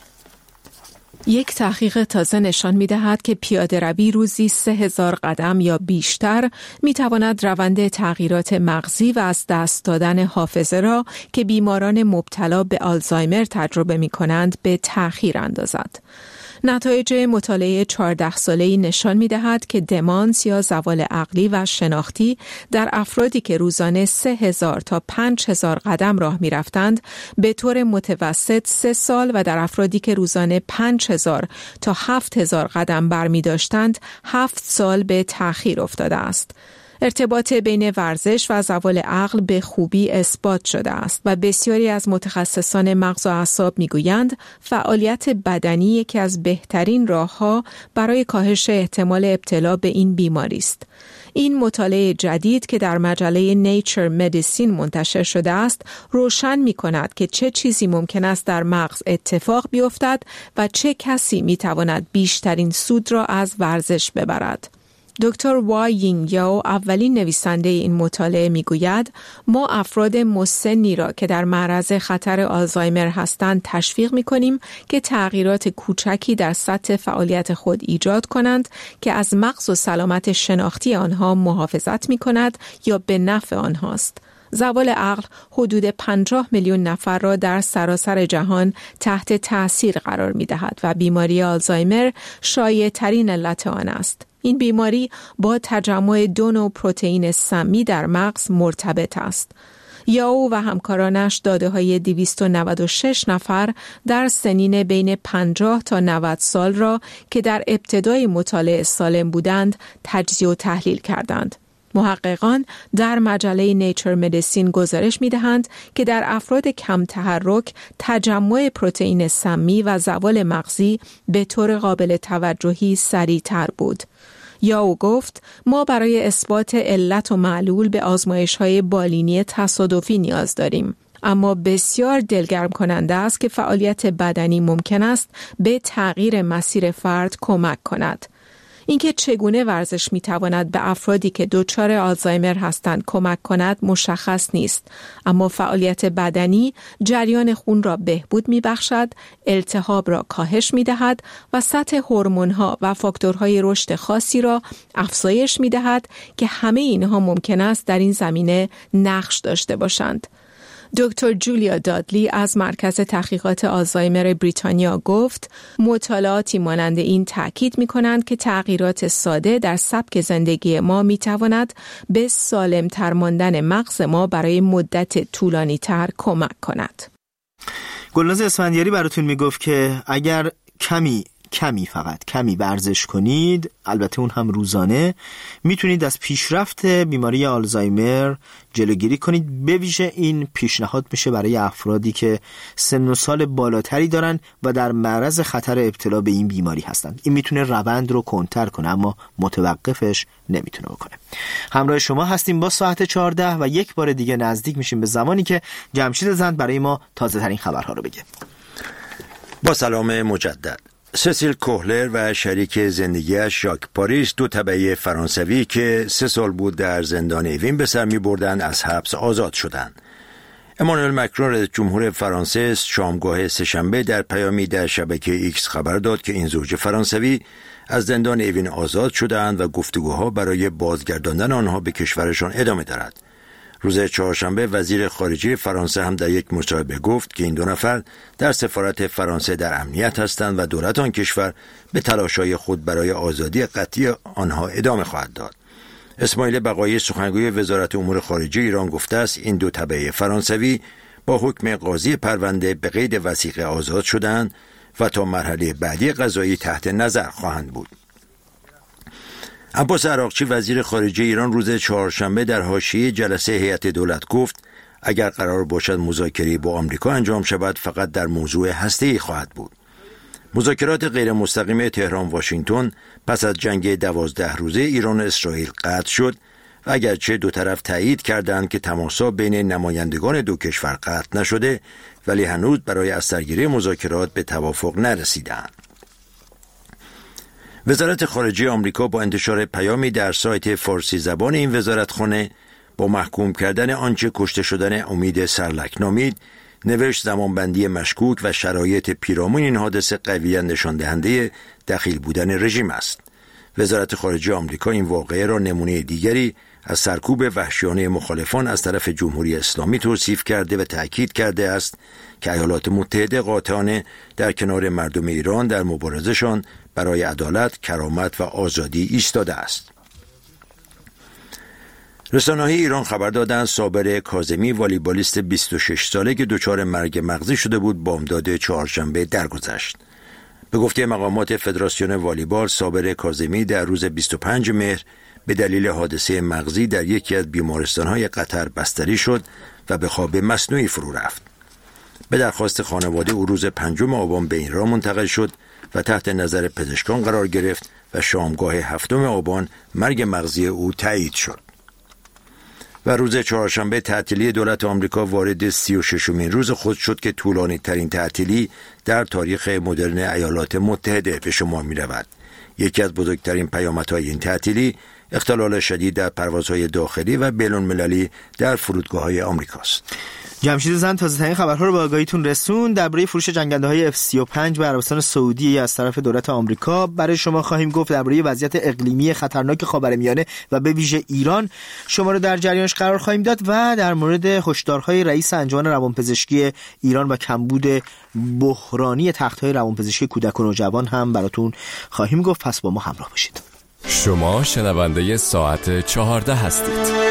یک تحقیق تازه نشان می‌دهد که پیاده روی روزی سه هزار قدم یا بیشتر می‌تواند روند تغییرات مغزی و از دست دادن حافظه را که بیماران مبتلا به آلزایمر تجربه می‌کنند به تأخیر اندازد. نتایج مطالعه چهارده ساله‌ای نشان می‌دهد که دمانس یا زوال عقلی و شناختی در افرادی که روزانه سه هزار تا پنج هزار قدم راه می‌رفتند به طور متوسط سه سال و در افرادی که روزانه پنج هزار تا هفت هزار قدم برمی‌داشتند هفت سال به تأخیر افتاده است. ارتباط بین ورزش و زوال عقل به خوبی اثبات شده است و بسیاری از متخصصان مغز و اعصاب میگویند فعالیت بدنی یکی از بهترین راه‌ها برای کاهش احتمال ابتلا به این بیماری است. این مطالعه جدید که در مجله نیچر مدیسین منتشر شده است، روشن می‌کند که چه چیزی ممکن است در مغز اتفاق بیفتد و چه کسی می‌تواند بیشترین سود را از ورزش ببرد. دکتر وای یینگ یاو اولین نویسنده این مطالعه میگوید ما افراد مسنی را که در معرض خطر آلزایمر هستند تشویق میکنیم که تغییرات کوچکی در سطح فعالیت خود ایجاد کنند که از مغز و سلامت شناختی آنها محافظت میکند یا به نفع آنهاست. زوال عقل حدود پنجاه میلیون نفر را در سراسر جهان تحت تأثیر قرار می‌دهد و بیماری آلزایمر شایع‌ترین علت آن است. این بیماری با تجمع دو نوع پروتئین سمی در مغز مرتبط است. یاو و همکارانش داده‌های دویست و نود و شش نفر در سنین بین پنجاه تا نود سال را که در ابتدای مطالعه سالم بودند تجزیه و تحلیل کردند. محققان در مجله نیچر مدیسین گزارش می‌دهند که در افراد کم تحرک تجمع پروتئین سمی و زوال مغزی به طور قابل توجهی سریع‌تر بود. یاو گفت ما برای اثبات علت و معلول به آزمایش‌های بالینی تصادفی نیاز داریم. اما بسیار دلگرم کننده است که فعالیت بدنی ممکن است به تغییر مسیر فرد کمک کند. اینکه چگونه ورزش میتواند به افرادی که دچار آلزایمر هستند کمک کند مشخص نیست، اما فعالیت بدنی جریان خون را بهبود میبخشد، التهاب را کاهش میدهد و سطح هورمون‌ها و فاکتورهای رشد خاصی را افزایش میدهد که همه اینها ممکن است در این زمینه نقش داشته باشند. دکتر جولیا دادلی از مرکز تحقیقات آلزایمر بریتانیا گفت مطالعاتی مانند این تاکید می‌کنند که تغییرات ساده در سبک زندگی ما می‌تواند به سالم‌تر ماندن مغز ما برای مدت طولانی‌تر کمک کند. گلناز اسفندیاری براتون میگفت که اگر کمی کمی فقط کمی ورزش کنید، البته اون هم روزانه، میتونید از پیشرفت بیماری آلزایمر جلوگیری کنید. به ویژه این پیشنهاد میشه برای افرادی که سن و سال بالاتری دارن و در معرض خطر ابتلا به این بیماری هستند. این میتونه روند رو کنتر کنه اما متوقفش نمیتونه بکنه. همراه شما هستیم با ساعت چهارده و یک بار دیگه نزدیک میشیم به زمانی که جمشید زند برای ما تازه ترین خبرها رو بگه. با سلام مجدد. سسیل کوهلر و شریک زندگیش ژاک پاریس، دو تبعی فرانسوی که سه سال بود در زندان اوین به سر می بردن، از حبس آزاد شدند. امانوئل مکرون رئیس جمهور فرانسه شامگاه سه‌شنبه در پیامی در شبکه ایکس خبر داد که این زوج فرانسوی از زندان اوین آزاد شدند و گفتگوها برای بازگرداندن آنها به کشورشان ادامه دارد. روز چهارشنبه وزیر خارجه فرانسه هم در یک مصاحبه گفت که این دو نفر در سفارت فرانسه در امنیت هستند و دولت آن کشور به تلاش‌های خود برای آزادی قطعی آنها ادامه خواهد داد. اسماعیل بقایی، سخنگوی وزارت امور خارجه ایران، گفته است این دو تبع فرانسوی با حکم قاضی پرونده به قید وثیقه آزاد شدند و تا مرحله بعدی قضایی تحت نظر خواهند بود. عباس عراقچی، وزیر خارجه ایران، روز چهارشنبه در حاشیه جلسه هیئت دولت گفت اگر قرار باشد مذاکره با آمریکا انجام شود فقط در موضوع هسته‌ای خواهد بود. مذاکرات غیر مستقیم تهران واشنگتن پس از جنگ دوازده روزه ایران و اسرائیل قطع شد و اگرچه دو طرف تایید کردند که تماس‌ها بین نمایندگان دو کشور قطع نشده، ولی هنوز برای از سرگیری مذاکرات به توافق نرسیدند. وزارت خارجه آمریکا با انتشار پیامی در سایت فارسی زبان این وزارتخانه با محکوم کردن آنچه کشته شدن امید سرلک نامید، نوشت زمانبندی مشکوک و شرایط پیرامون این حادثه قویاً نشان دهنده دخیل بودن رژیم است. وزارت خارجه آمریکا این واقعه را نمونه دیگری از سرکوب وحشیانه مخالفان از طرف جمهوری اسلامی توصیف کرده و تأکید کرده است که ایالات متحده قاطعانه در کنار مردم ایران در مبارزهشان برای عدالت، کرامت و آزادی ایستاده است. رسانه‌های ایران خبر دادند صابر کاظمی، والیبالیست بیست و شش ساله که دچار مرگ مغزی شده بود، بامداد چهارشنبه درگذشت. به گفته مقامات فدراسیون والیبال، صابر کاظمی در روز بیست و پنجم مهر به دلیل حادثه مغزی در یکی از بیمارستان‌های قطر بستری شد و به خواب مصنوعی فرو رفت. به درخواست خانواده او روز پنجم آبان به ایران منتقل شد و تحت نظر پزشکان قرار گرفت و شامگاه هفتم آبان مرگ مغزی او تایید شد. و روز چهارشنبه تعطیلی دولت آمریکا وارد سی و ششمین روز خود شد که طولانی ترین تعطیلی در تاریخ مدرن ایالات متحده به شمار می رود. یکی از بزرگترین پیامدهای این تعطیلی اختلال شدید در پروازهای داخلی و بین‌المللی المللی در فرودگاه‌های آمریکاست. جمشید زند تازه ترین خبرها رو به آگاهیتون رسون. درباره فروش جنگنده‌های اف سی و پنج به عربستان سعودی از طرف دولت آمریکا برای شما خواهیم گفت. درباره وضعیت اقلیمی خطرناک خاورمیانه و به ویژه ایران شما رو در جریانش قرار خواهیم داد و در مورد هشدارهای رئیس انجمن روانپزشکی ایران و کمبود بحرانی تخت‌های روانپزشکی کودک و نوجوان هم براتون خواهیم گفت. پس با ما همراه باشید. شما شنونده ساعت چهارده هستید.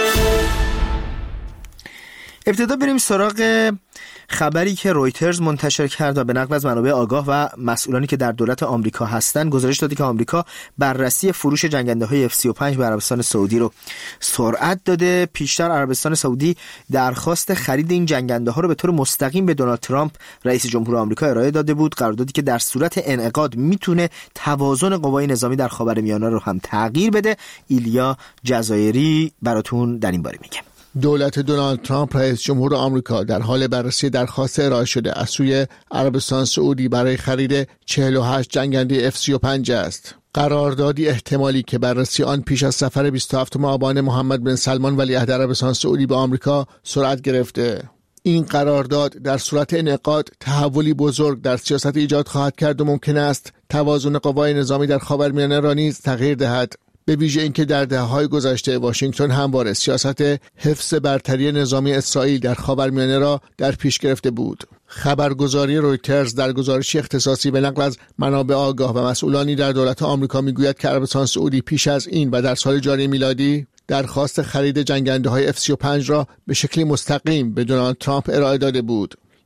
ابتدا بریم سراغ خبری که رویترز منتشر کرد و به نقل از منابع آگاه و مسئولانی که در دولت آمریکا هستند گزارش داده که آمریکا بررسی فروش جنگنده‌های اف سی و پنج به عربستان سعودی رو سرعت داده. پیشتر عربستان سعودی درخواست خرید این جنگنده‌ها رو به طور مستقیم به دونالد ترامپ رئیس جمهور آمریکا ارائه داده بود، قراردادی که در صورت انعقاد میتونه توازن قوای نظامی در خاورمیانه رو هم تغییر بده. ایلیا جزایری براتون در این باره میگه. دولت دونالد ترامپ رئیس جمهور آمریکا در حال بررسی درخواست ارائه شده از سوی عربستان سعودی برای خرید چهل و هشت جنگنده اف سی و پنج است. قراردادی احتمالی که بررسی آن پیش از سفر بیست و هفتم آبان محمد بن سلمان ولیعهد عربستان سعودی به آمریکا سرعت گرفته. این قرارداد در صورت انعقاد تحولی بزرگ در سیاست ایجاد خواهد کرد و ممکن است توازن قوای نظامی در خاورمیانه را نیز تغییر دهد. به ویژه اینکه در دهه‌های گذشته واشنگتن همواره سیاست حفظ برتری نظامی اسرائیل در خاورمیانه را در پیش گرفته بود. خبرگزاری رویترز در گزارشی اختصاصی به نقل از منابع آگاه و مسئولانی در دولت آمریکا میگوید که عربستان سعودی پیش از این و در سال جاری میلادی درخواست خرید جنگنده‌های اف سی و پنج را به شکلی مستقیم به دونالد ترامپ ارائه داده بود.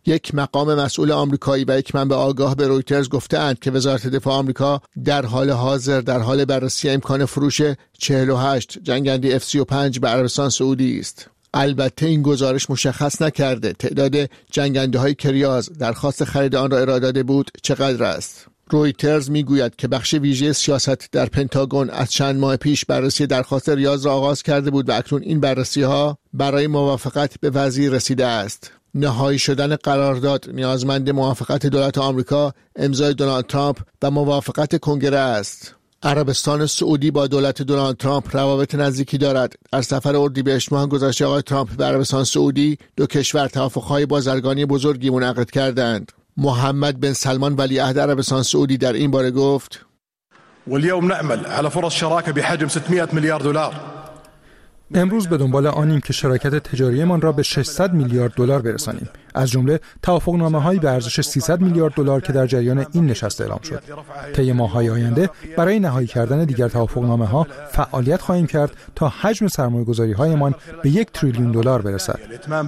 یک مقام مسئول آمریکایی و یک منبع آگاه به رویترز گفته‌اند که وزارت دفاع آمریکا در حال حاضر در حال بررسی امکان فروش چهل و هشت جنگنده اف سی و پنج به عربستان سعودی است. البته این گزارش مشخص نکرده تعداد جنگنده‌های که ریاض درخواست خرید آن را ارائه داده بود چقدر است. رویترز میگوید که بخش ویژه سیاست در پنتاگون از چند ماه پیش بررسی درخواست ریاض را آغاز کرده بود و اکنون این بررسی‌ها برای موافقت به وزیر رسیده است. نهایی شدن قرارداد نیازمند موافقت دولت آمریکا، امضای دونالد ترامپ و موافقت کنگره است. عربستان سعودی با دولت دونالد ترامپ روابط نزدیکی دارد. در سفر اردیبهشت ماه گذشته آقای ترامپ به عربستان سعودی دو کشور توافق‌های بازرگانی بزرگی منعقد کردند. محمد بن سلمان ولیعهد عربستان سعودی در این باره گفت: واليوم نعمل على فرص شراكة بحجم ستمائة میلیارد دلار. امروز به دنبال آنیم که شراکت تجاریمان را به ششصد میلیارد دلار برسانیم، از جمله توافقنامه‌هایی به ارزش سیصد میلیارد دلار که در جریان این نشست اعلام شد. طی ماه‌های آینده برای نهایی کردن دیگر توافقنامه‌ها فعالیت خواهیم کرد تا حجم سرمایه‌گذاری‌هایمان به یک تریلیون دلار برسد.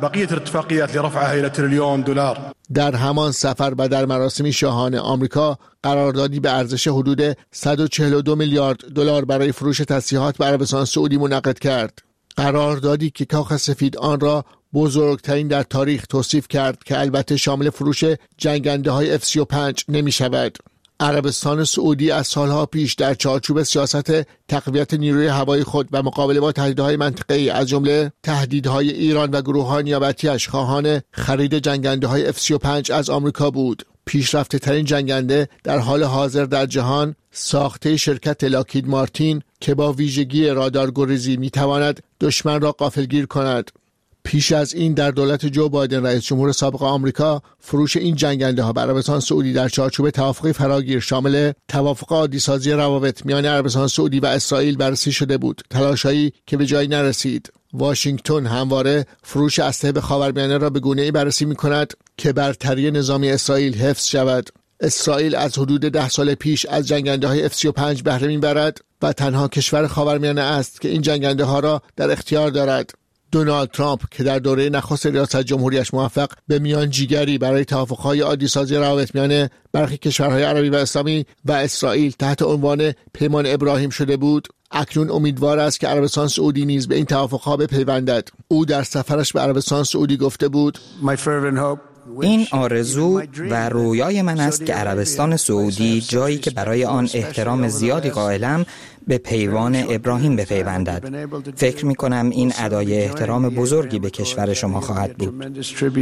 در همان سفر و در مراسمی شاهانه آمریکا قراردادی به ارزش حدود صد و چهل و دو میلیارد دلار برای فروش تسلیحات به عربستان سعودی منعقد کرد. قراردادی که کاخ سفید آن را بزرگترین در تاریخ توصیف کرد که البته شامل فروش جنگنده‌های اف سی و پنج نمی شود. عربستان سعودی از سالها پیش در چارچوب سیاست تقویت نیروی هوایی خود و مقابله با تهدیدهای منطقه‌ای از جمله تهدیدهای ایران و گروه‌های نیابتی‌اش خواهان خرید جنگنده‌های اف سی و پنج از آمریکا بود. پیشرفته ترین جنگنده در حال حاضر در جهان ساخته شرکت لاکهید مارتین که با ویژگی رادارگریزی می‌تواند دشمن را غافلگیر کند. پیش از این در دولت جو بایدن رئیس جمهور سابق آمریکا فروش این جنگنده ها به عربستان سعودی در چارچوب توافقی فراگیر شامل توافق عادی‌سازی روابط میان عربستان سعودی و اسرائیل بررسی شده بود، تلاش‌هایی که به جایی نرسید. واشنگتن همواره فروش اسلحه به خاورمیانه را به گونه‌ای بررسی می‌کند که برتری نظامی اسرائیل حفظ شود. اسرائیل از حدود ده سال پیش از جنگنده‌های اف سی و پنج بهره می‌برد و تنها کشور خاورمیانه است که این جنگنده‌ها را در اختیار دارد. دونالد ترامپ که در دوره نخست ریاست جمهوریش موفق به میانجیگری برای توافق‌های عادی‌سازی روابط میان برخی کشورهای عربی و اسلامی و اسرائیل تحت عنوان پیمان ابراهیم شده بود، اکنون امیدوار است که عربستان سعودی نیز به این توافق‌ها بپیوندد. او در سفرش به عربستان سعودی گفته بود: این آرزو و رویای من است که عربستان سعودی جایی که برای آن احترام زیادی قائلم به پیمان ابراهیم بپیوندد. فکر می کنم این ادای احترام بزرگی به کشور شما خواهد بود.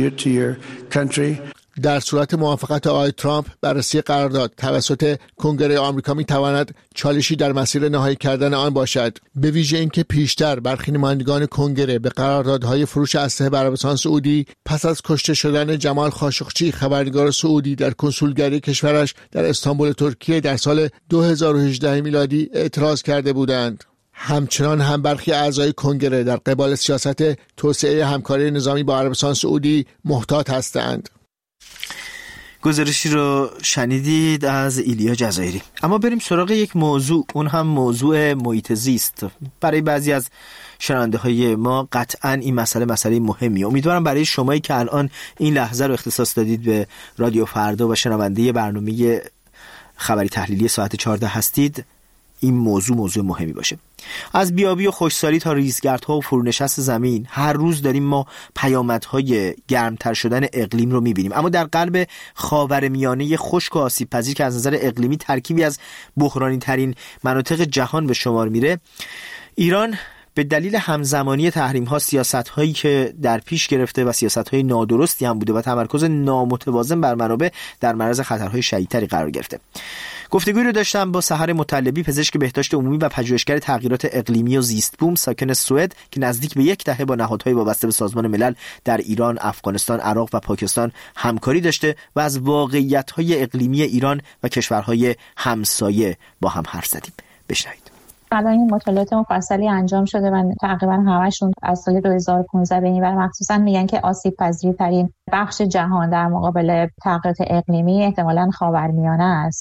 در صورت موافقت آقای ترامپ بررسی قرارداد توسط کنگره آمریکا می تواند چالشی در مسیر نهایی کردن آن باشد، به ویژه اینکه پیشتر برخی نمایندگان کنگره به قراردادهای فروش اسلحه به عربستان سعودی پس از کشته شدن جمال خاشقچی خبرنگار سعودی در کنسولگری کشورش در استانبول ترکیه در سال دو هزار و هجده میلادی اعتراض کرده بودند. همچنان هم برخی اعضای کنگره در قبال سیاست توسعه همکاری نظامی با عربستان سعودی محتاط هستند. گزارشی رو شنیدید از ایلیا جزایری. اما بریم سراغ یک موضوع، اون هم موضوع محیط زیست. برای بعضی از شنونده های ما قطعاً این مسئله مسئله مهمیه. امیدوارم برای شمایی که الان این لحظه رو اختصاص دادید به رادیو فردا و شنونده برنامه خبری تحلیلی ساعت چهارده هستید این موضوع موضوع مهمی باشه. از بیابی و خشکسالی تا ریزگردها و فرونشست زمین، هر روز داریم ما پیامدهای گرمتر شدن اقلیم رو میبینیم. اما در قلب خاورمیانه خشک و آسیب پذیر که از نظر اقلیمی ترکیبی از بحرانی ترین مناطق جهان به شمار میره، ایران به دلیل همزمانی تحریم‌ها، سیاست‌هایی که در پیش گرفته و سیاست‌های نادرستی هم بوده و تمرکز نامتوازن بر منابع در معرض خطرهای شدیدتری قرار گرفته. گفتگویی رو داشتم با سحر مطلبی، پزشک بهداشت عمومی و پژوهشگر تغییرات اقلیمی و زیست بوم ساکن سوئد که نزدیک به یک دهه با نهادهای وابسته به سازمان ملل در ایران، افغانستان، عراق و پاکستان همکاری داشته و از واقعیت‌های اقلیمی ایران و کشورهای همسایه با هم حرف زدیم. بشنوید. الان این مطالعات مفصلی انجام شده و تقریبا همشون از سال دو هزار و پانزده به این ور مخصوصا میگن که آسیب پذیرترین بخش جهان در مقابل تغییرات اقلیمی احتمالاً خاورمیانه است.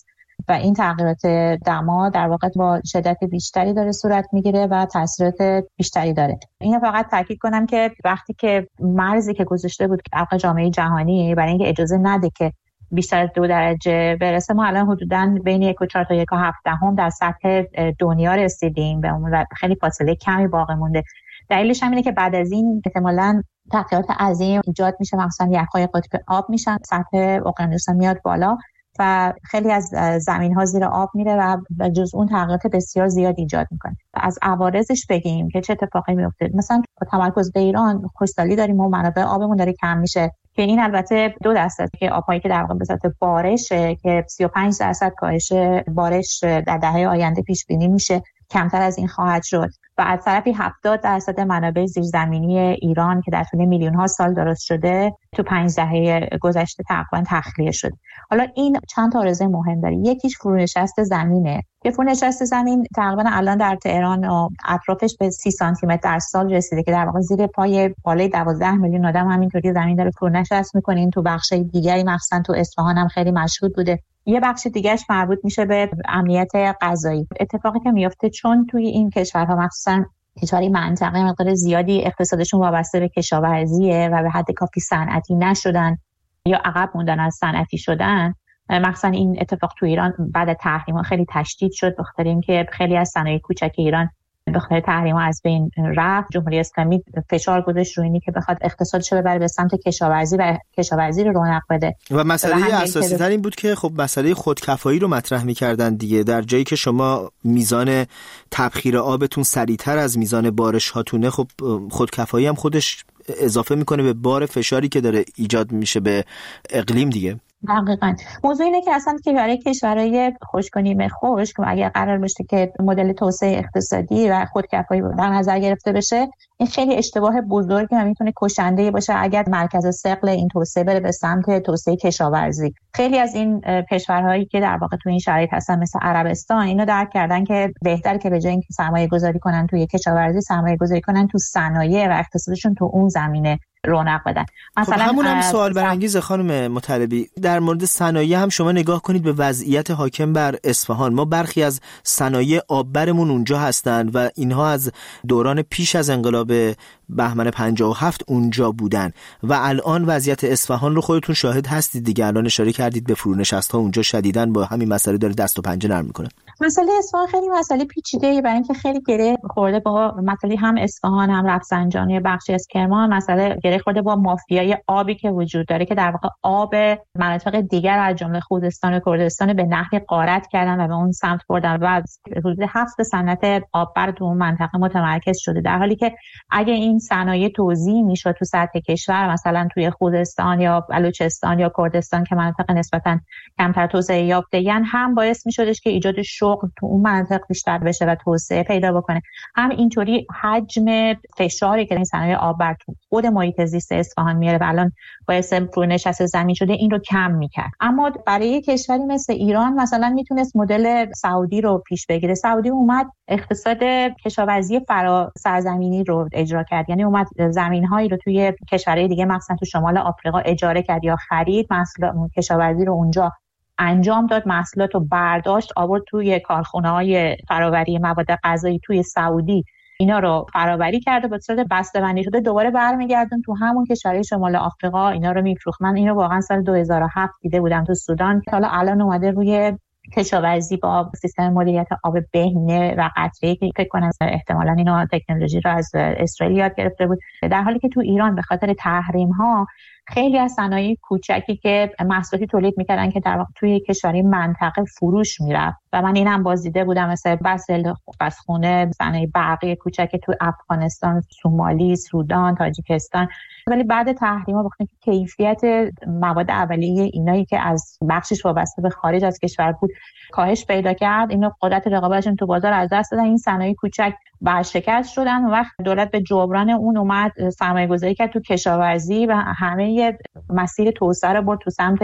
و این تغییرات دما در واقع با شدت بیشتری داره صورت میگیره و تاثیرات بیشتری داره. اینو فقط تاکید کنم که وقتی که مرزی که گذاشته بود که جامعه جهانی برای اینکه اجازه نده که بیشتر از دو درجه برسه، ما الان حدوداً بین یک و چهار تا یک و هفدهم در سطح دنیا رسیدیم به اون، خیلی فاصله کمی باقی مونده. دلیلش هم اینه که بعد از این احتمالاً تغییرات عظیم ایجاد میشه، مثلا یخ‌های قطب آب میشن، سطح اقیانوس میاد بالا و خیلی از زمین‌ها زیر آب میره و جز اون تغییرات بسیار زیاد ایجاد میکنه. از عوارضش بگیم که چه اتفاقی میفته، مثلا با تمرکز به ایران خشکسالی داریم و منابع آبمون داره کم میشه که این البته دو دسته که آب‌هایی که در واقع به صورت بارشه که سی و پنج درصد کاهش بارش در دهه آینده پیش بینی میشه، کمتر از این خواهد شد و از طرفی هفتاد درصد منابع زیرزمینی ایران که در طول میلیون ها سال درست شده تو پنج دهه گذشته تقریبا تخلیه شد. حالا این چند تا عارضه مهم داره. یکیش فرونشست زمینه که فرونشست زمین تقریبا الان در تهران و اطرافش به سی سانتی متر در سال رسیده که در واقع زیر پای بالای دوازده میلیون آدم همینطوری زمین داره فرونشست میکنه. این تو بخشای دیگری مثلا تو اصفهان هم خیلی مشهود بوده. یه بخش دیگهش مربوط میشه به امنیت غذایی. اتفاقی که میفته چون توی این کشورها مخصوصا کشوری منطقه مقدار زیادی اقتصادشون وابسته به کشاورزیه و به حد کافی صنعتی نشدن یا عقب موندن از صنعتی شدن، مخصوصا این اتفاق تو ایران بعد از تحریم‌ها خیلی تشدید شد، بخاطر اینکه خیلی از صنایع کوچک ایران به خاطر تحریم‌ها از بین رفت. جمهوری اسلامی فشار گذاشت روی اینی که بخواد اقتصادش رو ببره به سمت کشاورزی و کشاورزی رو رونق بده. و مسئله اساسی تر این بود که خب مسئله خودکفایی رو مطرح می‌کردن دیگه. در جایی که شما میزان تبخیر آبتون سریعتر از میزان بارش هاتونه، خب خودکفایی هم خودش اضافه میکنه به بار فشاری که داره ایجاد میشه به اقلیم دیگه. دقیقاً. موضوع اینه که اصلا که برای کشورهای خشک و نیمه خشک اگر قرار باشه که مدل توسعه اقتصادی و خودکفایی در نظر گرفته بشه، این خیلی اشتباه بزرگی و میتونه کشنده باشه اگر مرکز ثقل این توسعه بره به سمت توسعه کشاورزی. خیلی از این کشورهایی که در واقع تو این شرایط هستن مثل عربستان، اینو درک کردن که بهتره که به جای اینکه سرمایه گذاری کنن توی کشاورزی، سرمایه گذاری کنن تو صنایع و اقتصادشون تو اون زمینه رونق بدن. مثلا خب همون هم سوال برانگیزه خانم مطلبی. در مورد صنایع هم شما نگاه کنید به وضعیت حاکم بر اصفهان. ما برخی از صنایع آببرمون اونجا هستند و اینها از دوران پیش از انقلاب بهمن پنجاه و هفت اونجا بودن و الان وضعیت اصفهان رو خودتون شاهد هستید دیگه. الان اشاره کردید به فرونشست‌ها اونجا شدیداً با همین مسئله داره دست و پنجه نرم میکنه. مسئله اصفهان خیلی مسئله پیچیده‌ای برای اینکه خیلی گره خورده با مسئله هم اصفهان هم رفسنجان یا بخشی از کرمان، مسئله گره خورده با مافیای آبی که وجود داره که در واقع آب مناطق دیگر از جمله خوزستان و کردستان به نحوی غارت کردن و به اون سمت بردن و حدود هفت صنعت آببر تو اون منطقه متمرکز شده، در حالی که اگه این صنایع توزیع میشد تو سطح کشور، مثلا توی خوزستان یا بلوچستان یا کردستان که مناطق نسبتاً کمتر توسعه یافته‌اند، هم باعث میشدش که ایجاد شغل تو اون مناطق بیشتر بشه و توسعه پیدا بکنه، هم اینطوری حجم فشاری که این صنایع آببر تو خود محیط زیست اصفهان میاره و الان باعث فرونشست زمین شده این رو کم میکرد. اما برای کشوری مثل ایران مثلا میتونست مدل سعودی رو پیش بگیره. سعودی اومد اقتصاد کشاورزی فرا سرزمینی رو اجرا کرد، یعنی اومد زمین‌هایی رو توی کشورهای دیگه مثلا تو شمال آفریقا اجاره کرد یا خرید، محصولات کشاورزی رو اونجا انجام داد، محصولات رو برداشت آورد توی کارخونه‌های فراوری مواد غذایی توی سعودی، اینا رو فراوری کرده به صورت بسته‌بندی شده دوباره برمیگردون تو همون کشورهای شمال آفریقا اینا رو میفروخت. من اینو واقعا سال دو هزار و هفت دیده بودم تو سودان که حالا الان اومده روی کشاورزی با سیستم مدیریت آب بهینه و قطره‌ای که فکر کنم احتمالاً اینا تکنولوژی رو از اسرائیل یاد گرفته بود، در حالی که تو ایران به خاطر تحریم‌ها خیلی از صنایع کوچکی که محصولاتی تولید میکردن که در واقع توی کشوری منطقه فروش میرفت و من اینم بازدیده بودم، مثلا بسل بسخونه، صنایع برقی کوچکی تو افغانستان، سومالی، سودان، تاجیکستان. ولی بعد تحریم‌ها بخاطر اینکه کیفیت مواد اولیه اینایی که از بخشش وابسته به خارج از کشور بود کاهش پیدا کرد، اینو قدرت رقابتشون تو بازار از دست دادن، این صنایع کوچک ورشکست شدن و وقت دولت به جبران اون اومد سرمایه‌گذاری کرد تو کشاورزی و همه مسیر توسعه رو برد تو سمت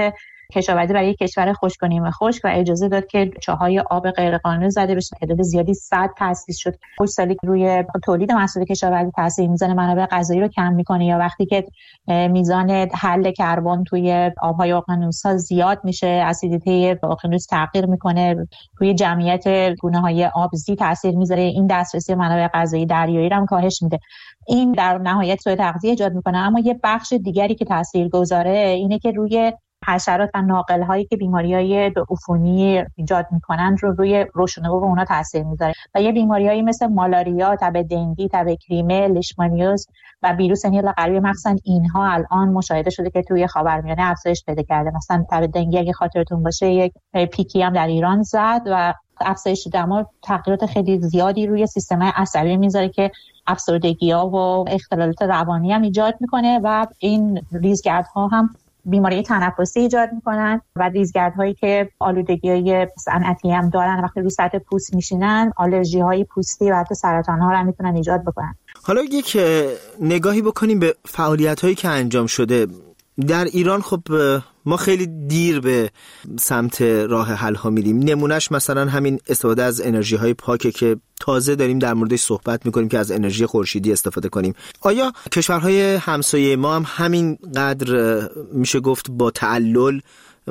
کشاورزی برای کشور خشک و نیمه خشک و اجازه داد که چاهای آب غیرقانونی زده بشه. تعداد زیادی سد تأسیس شد. خوش سالی روی تولید محصول کشاورزی تاثیر میزنه، منابع غذایی رو کم میکنه. یا وقتی که میزان حل کربن توی آبهای اقیانوس‌ها زیاد میشه، اسیدیته اقیانوس تغییر میکنه، روی جمعیت گونه‌های آبزی تاثیر میذاره. این دسترسی منابع غذایی دریایی رو هم کاهش میده. این در نهایت سوء تغذیه ایجاد میکنه. اما یه بخش دیگری که تاثیرگذاره اینه که روی حشرات و ناقل‌هایی که بیماری‌های عفونی ایجاد می‌کنند رو روی رشد و نمو اونها تاثیر می‌ذاره و یه بیماری‌هایی مثل مالاریا، تب دنگی، تب کریمه، لیشمانیوز و ویروس نیل قلبی مخصوصاً اینها الان مشاهده شده که توی خاورمیانه افزایش پیدا کرده. مثلا تب دنگی اگه خاطرتون باشه یک پیکی هم در ایران زد و افزایش دما تغییرات خیلی زیادی روی سیستم عصبی می‌ذاره که افسردگی‌ها و اختلالات روانی هم ایجاد می‌کنه و این ریزگردها هم بیماری تنفسی ایجاد میکنن و ریزگردهایی که آلودگی‌های صنعتی هم دارن وقتی روی سطح پوست میشینن، آلرژی‌های پوستی و حتی سرطان‌ها رو هم میتونن ایجاد بکنن. حالا یک نگاهی بکنیم به فعالیت‌هایی که انجام شده در ایران. خب ما خیلی دیر به سمت راه حل ها میریم. نمونهش مثلا همین استفاده از انرژی های پاکه که تازه داریم در موردش صحبت میکنیم که از انرژی خورشیدی استفاده کنیم. آیا کشورهای همسایه ما هم همین قدر میشه گفت با تعلل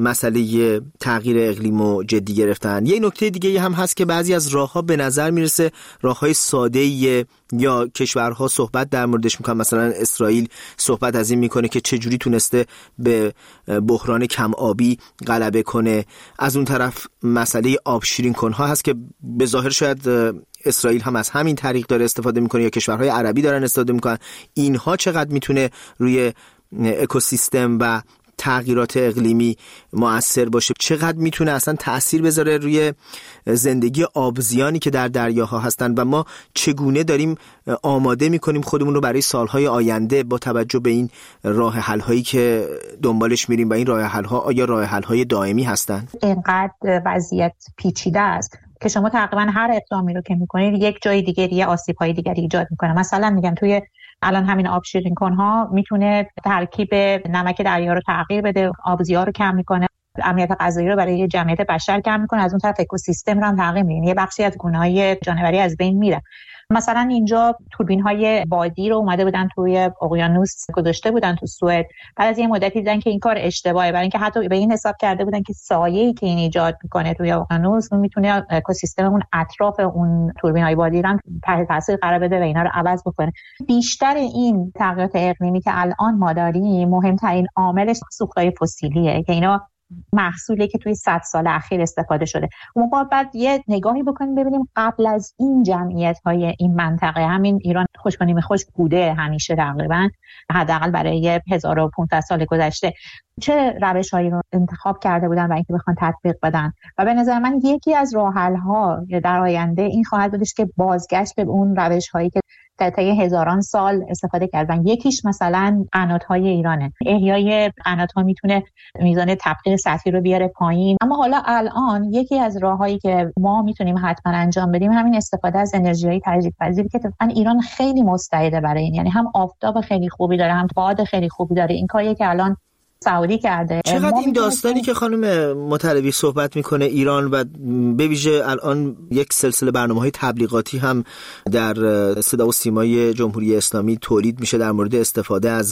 مسئله تغییر اقلیمو جدی گرفتن؟ یه نکته دیگه هم هست که بعضی از راه‌ها به نظر میرسه راه‌های ساده‌ایه یا کشورها صحبت در موردش میکنن. مثلا اسرائیل صحبت از این میکنه که چجوری تونسته به بحران کم آبی غلبه کنه. از اون طرف مسئله آب شیرین کنها هست که به ظاهر شاید اسرائیل هم از همین طریق داره استفاده میکنه یا کشورهای عربی دارن استفاده میکنن. اینها چقدر میتونه روی اکوسیستم و تغییرات اقلیمی مؤثر باشه؟ چقدر میتونه اصلا تأثیر بذاره روی زندگی آبزیانی که در دریاها هستن و ما چگونه داریم آماده میکنیم خودمون رو برای سالهای آینده با توجه به این راه حل هایی که دنبالش میریم و این راه حل ها آیا راه حل های دائمی هستن؟ اینقدر وضعیت پیچیده است که شما تقریبا هر اقدامی رو که میکنید یک جای دیگه یه آسیب‌های دیگری ایجاد میکنه. مثلا میگم توی الان همین آب شیرین کنها میتونه ترکیب نمک دریا رو تغییر بده، آبزی‌ها رو کم میکنه، امنیت غذایی رو برای جمعیت بشر کم میکنه، از اون طرف اکوسیستم رو هم تغییر میده. یه بخشی از گونه‌های جانوری از بین میره. مثلا اینجا توربین‌های بادی رو اومده بودن توی اقیانوس گذاشته بودن تو سوئد. بعد از یه مدتی دیدن که این کار اشتباهه، برای اینکه حتی به این حساب کرده بودن که سایه‌ای که این ایجاد میکنه توی اقیانوس اون میتونه اکوسیستممون اطراف اون توربین‌های بادی رو تحت تاثیر قرار بده و اینا رو عوض بکنه. بیشتر این تغییرات اقلیمی که الان ما داریم مهمترین عاملش سوخت‌های فسیلیه که اینا محصولی که توی صد سال اخیر استفاده شده. اون موقع بعد یه نگاهی بکنیم ببینیم قبل از این جمعیت‌های این منطقه، همین ایران خشک و نیمه خشک بوده همیشه تقریبا حداقل برای هزار و پانصد سال گذشته، چه روش‌هایی رو انتخاب کرده بودن و اینکه بخوان تطبیق بدن. و به نظر من یکی از راه‌حل‌ها در آینده این خواهد بودش که بازگشت به اون روش‌هایی که در طی هزاران سال استفاده کردن. یکیش مثلا قنات‌های ایرانه. احیای قنات‌ها میتونه میزان تبخیر سطحی رو بیاره پایین. اما حالا الان یکی از راه‌هایی که ما میتونیم حتما انجام بدیم همین استفاده از انرژی‌های تجدیدپذیر که طبعاً ایران خیلی مستعده برای این. یعنی هم آفتاب خیلی خوبی داره، هم باد خیلی خوبی داره. این کاریه که الان سعودی کرده. چقدر این داستانی که خانم مطلبی صحبت میکنه ایران و به ویژه الان یک سلسله برنامه‌های تبلیغاتی هم در صدا و سیمای جمهوری اسلامی تولید میشه در مورد استفاده از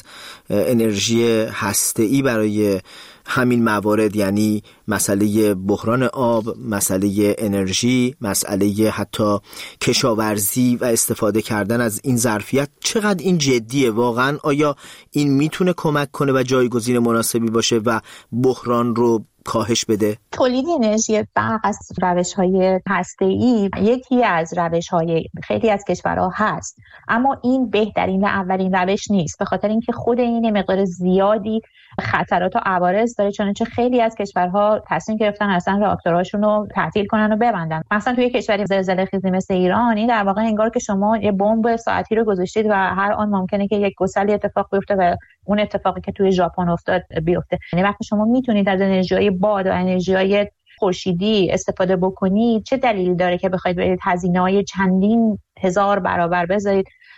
انرژی هسته‌ای برای همین موارد، یعنی مسئله بحران آب، مسئله انرژی، مسئله حتی کشاورزی و استفاده کردن از این ظرفیت. چقدر این جدیه واقعا؟ آیا این میتونه کمک کنه و جایگزین مناسبی باشه و بحران رو کاهش بده؟ تولید انرژی برق از روش‌های هسته‌ای یکی از روش‌های خیلی از کشورها هست، اما این بهترین و اولین روش نیست، به خاطر اینکه خود این مقدار زیادی خطرات و عوارض داره، چنانچه خیلی از کشورها تصمیم گرفتن اصلا راکتورهاشون رو تعطیل کنن و ببندن. مثلا توی کشوری زلزله خیزی مثل ایران این در واقع انگار که شما یه بمب ساعتی رو گذاشتید و هر آن ممکنه که یک گسیل اتفاق بیفته و اون اتفاقی که توی ژاپن افتاد بیفته. یعنی وقتی شما میتونید از انرژی‌های باد و انرژی‌های خورشیدی استفاده بکنید، چه دلیلی داره که بخواید برید هزینه‌های چندین هزار برابر بذارید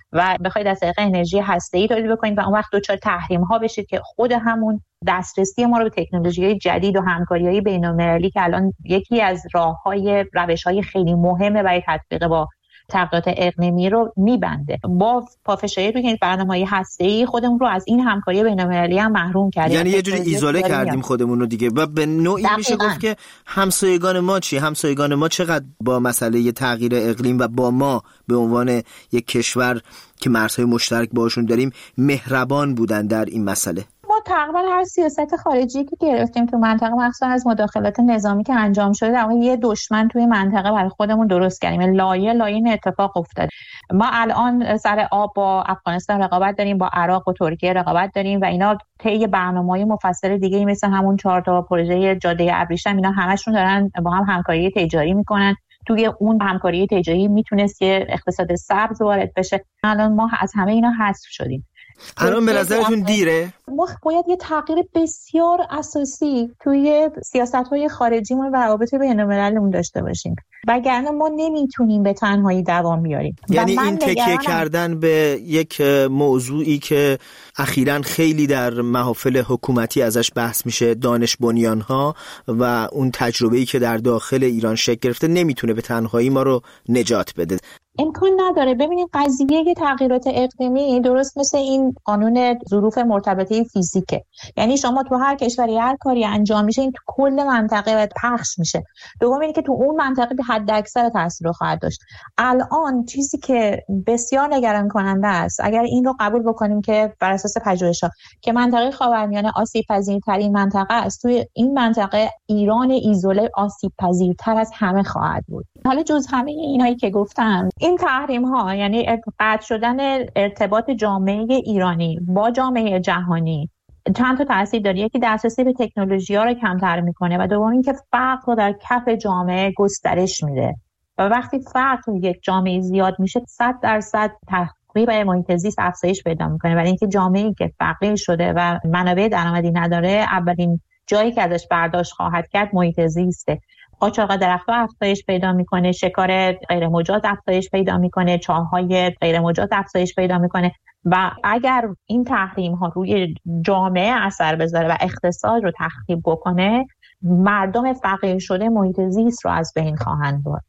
و بخواید از طریق انرژی هسته‌ای تولید بکنید و اون وقت دچار تحریم‌ها بشید که خود همون دسترسی ما رو به تکنولوژی‌های جدید و همکاری‌های بین‌المللی که الان یکی از راه‌های روش‌های خیلی مهمه برای تطبیق با تغییرات اقلیمی رو میبنده. با پافشاری روی این برنامه‌های هسته‌ای خودمون رو از این همکاری بین‌المللی هم محروم کردیم. یعنی یه جوری ایزوله کردیم خودمون رو دیگه و به نوعی دقیقا. میشه گفت که همسایگان ما چی؟ همسایگان ما چقدر با مسئله تغییر اقلیم و با ما به عنوان یک کشور که مرزهای مشترک باشون داریم مهربان بودن در این مسئله؟ ما تقریبا هر سیاست خارجی که گرفتیم تو منطقه، مخصوصا از مداخلات نظامی که انجام شده، در واقع یه دشمن توی منطقه برای خودمون درست کردیم. لایه لایه این اتفاق افتاد. ما الان سر آب با افغانستان رقابت داریم، با عراق و ترکیه رقابت داریم و اینا طی برنامه‌های مفصل دیگه مثل همون چهار تا پروژه جاده ابریشم، اینا همشون دارن با هم همکاری تجاری میکنن. توی اون همکاری تجاری میتونست که اقتصاد سبز وارد بشه. الان ما از همه اینا حذف شدیم. الان به نظرتون دیره؟ ما باید یه تغییر بسیار اساسی توی سیاست‌های خارجیمون و روابط بین‌المللیمون داشته باشیم، وگرنه ما نمیتونیم به تنهایی دوام بیاریم. یعنی این تکیه کردن به یک موضوعی که اخیراً خیلی در محافل حکومتی ازش بحث میشه، دانش بنیان‌ها و اون تجربه‌ای که در داخل ایران شکل گرفته، نمیتونه به تنهایی ما رو نجات بده. امکان نداره. ببینید قضیه تغییرات اقلیمی درست مثل این قانون ظروف مرتبطه فیزیکه، یعنی شما تو هر کشوری هر کاری انجام میشه این تو کل منطقه باید پخش میشه. دوم اینه که تو اون منطقه به حد اکثر تاثیر رو خواهد داشت. الان چیزی که بسیار نگران کننده است، اگر این رو قبول بکنیم که بر اساس پژوهش‌ها که منطقه خاورمیانه آسیب پذیرترین منطقه است، توی این منطقه ایران ایزوله آسیب پذیرتر از همه خواهد بود. حالا جز همه اینایی که گفتم، این تحریم ها یعنی قطع شدن ارتباط جامعه ایرانی با جامعه جهانی چند تا تاثیر داره. یکی دسترسی به تکنولوژی ها رو کمتر میکنه و دوم اینکه فقر رو در کف جامعه گسترش میده و وقتی فقر تو یک جامعه زیاد میشه صد درصد تخریب محیط زیست افزایش پیدا میکنه. ولی اینکه جامعه‌ای که فقیر شده و منابع درآمدی نداره، اولین جایی که ازش برداشت خواهد کرد محیط زیسته. قاچاق درخت‌ها افزایش پیدا میکنه، شکار غیر مجاز افزایش پیدا میکنه، چاه‌های غیر مجاز افزایش پیدا میکنه و اگر این تحریم‌ها روی جامعه اثر بذاره و اقتصاد رو تخریب بکنه، مردم فقیر شده محیط زیست رو از بین خواهند برد.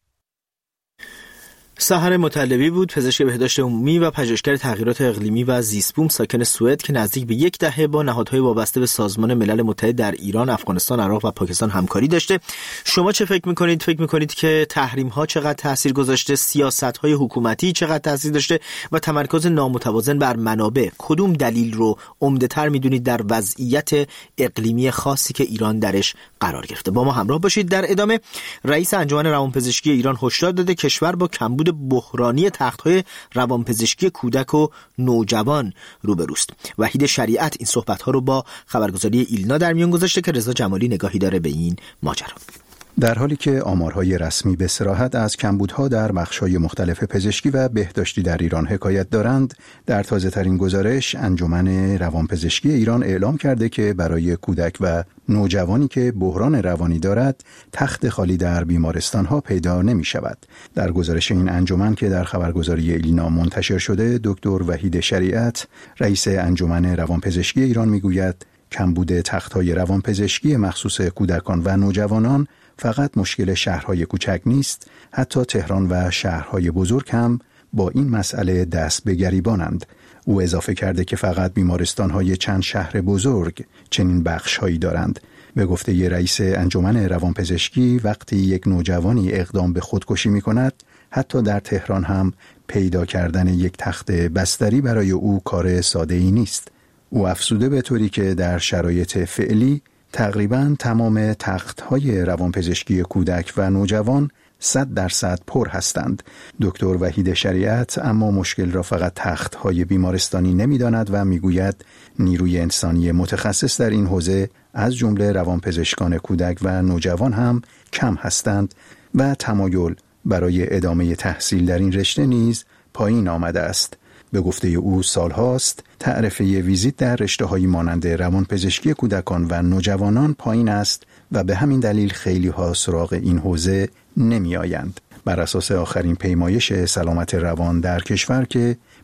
سحر مطلبی بود، پزشک بهداشت عمومی و پژوهشگر تغییرات اقلیمی و زیستبوم، ساکن سوئد که نزدیک به یک دهه با نهادهای وابسته به سازمان ملل متحد در ایران، افغانستان، عراق و پاکستان همکاری داشته. شما چه فکر می‌کنید؟ فکر می‌کنید که تحریم‌ها چقدر تاثیر گذاشته، سیاست‌های حکومتی چقدر تاثیر داشته و تمرکز نامتوازن بر منابع کدوم دلیل رو عمده‌تر می‌دونید در وضعیت اقلیمی خاصی که ایران درش قرار گرفته؟ با ما همراه باشید. در ادامه رئیس انجمن روانپزشکی ایران هشدار داده کشور با کمبود بحرانی تخت‌های روانپزشکی کودک و نوجوان روبروست. وحید شریعت این صحبت‌ها رو با خبرگزاری ایلنا در میان گذاشته که رضا جمالی نگاهی داره به این ماجرا. در حالی که آمارهای رسمی به صراحت از کمبودها در بخش‌های مختلف پزشکی و بهداشتی در ایران حکایت دارند، در تازه‌ترین گزارش انجمن روانپزشکی ایران اعلام کرده که برای کودک و نوجوانی که بحران روانی دارد، تخت خالی در بیمارستان‌ها پیدا نمی‌شود. در گزارش این انجمن که در خبرگزاری ایلنا منتشر شده، دکتر وحید شریعت، رئیس انجمن روانپزشکی ایران می‌گوید کمبود تخت‌های روانپزشکی مخصوص کودکان و نوجوانان فقط مشکل شهرهای کوچک نیست، حتی تهران و شهرهای بزرگ هم با این مسئله دست به گریبانند. او اضافه کرده که فقط بیمارستانهای چند شهر بزرگ چنین بخشهایی دارند. به گفته ی رئیس انجمن روانپزشکی، وقتی یک نوجوانی اقدام به خودکشی می کند، حتی در تهران هم پیدا کردن یک تخت بستری برای او کار ساده‌ای نیست. او افزوده به طوری که در شرایط فعلی تقریباً تمام تخت‌های روانپزشکی کودک و نوجوان صد درصد پر هستند. دکتر وحید شریعت اما مشکل را فقط تخت‌های بیمارستانی نمی‌داند و می‌گوید نیروی انسانی متخصص در این حوزه از جمله روانپزشکان کودک و نوجوان هم کم هستند و تمایل برای ادامه تحصیل در این رشته نیز پایین آمده است. به گفته او سالهاست تعرفه ویزیت در رشته‌هایی مانند روانپزشکی کودکان و نوجوانان پایین است و به همین دلیل خیلی ها سراغ این حوزه نمی آیند. بر اساس آخرین پیمایش سلامت روان در کشور که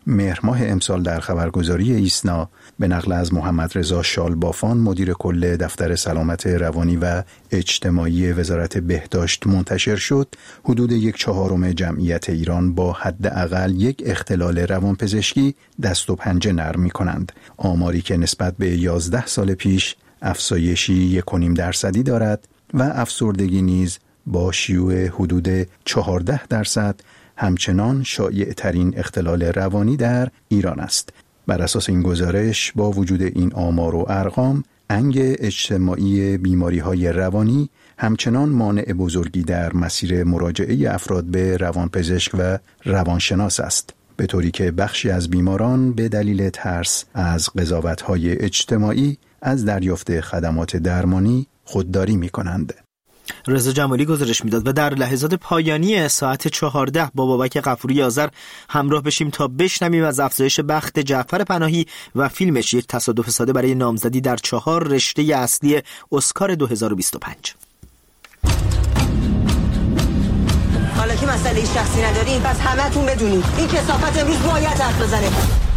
مهر ماه امسال در خبرگزاری ایسنا به نقل از محمد رضا شالبافان مدیر کل دفتر سلامت روانی و اجتماعی وزارت بهداشت منتشر شد، حدود یک چهارم جمعیت ایران با حداقل یک اختلال روانپزشکی دست و پنجه نرم می‌کنند. آماری که نسبت به یازده سال پیش افزایشی یک و نیم درصدی دارد و افسردگی نیز با شیوع حدود چهارده درصد همچنان شایع ترین اختلال روانی در ایران است. بر اساس این گزارش با وجود این آمار و ارقام، انگ اجتماعی بیماری‌های روانی همچنان مانع بزرگی در مسیر مراجعه افراد به روانپزشک و روانشناس است، به طوری که بخشی از بیماران به دلیل ترس از قضاوت‌های اجتماعی از دریافت خدمات درمانی خودداری می‌کنند. رضا جمالی گزارش میداد. و در لحظات پایانی ساعت چهارده با بابک غفوری آذر همراه بشیم تا بشنویم از افزایش بخت جعفر پناهی و فیلمش یک تصادف ساده برای نامزدی در چهار رشته اصلی اسکار دو هزار و بیست و پنج. حالا که مسئله شخصی نداریم پس همتون بدونید این کثافت امروز باید حرف بزنه.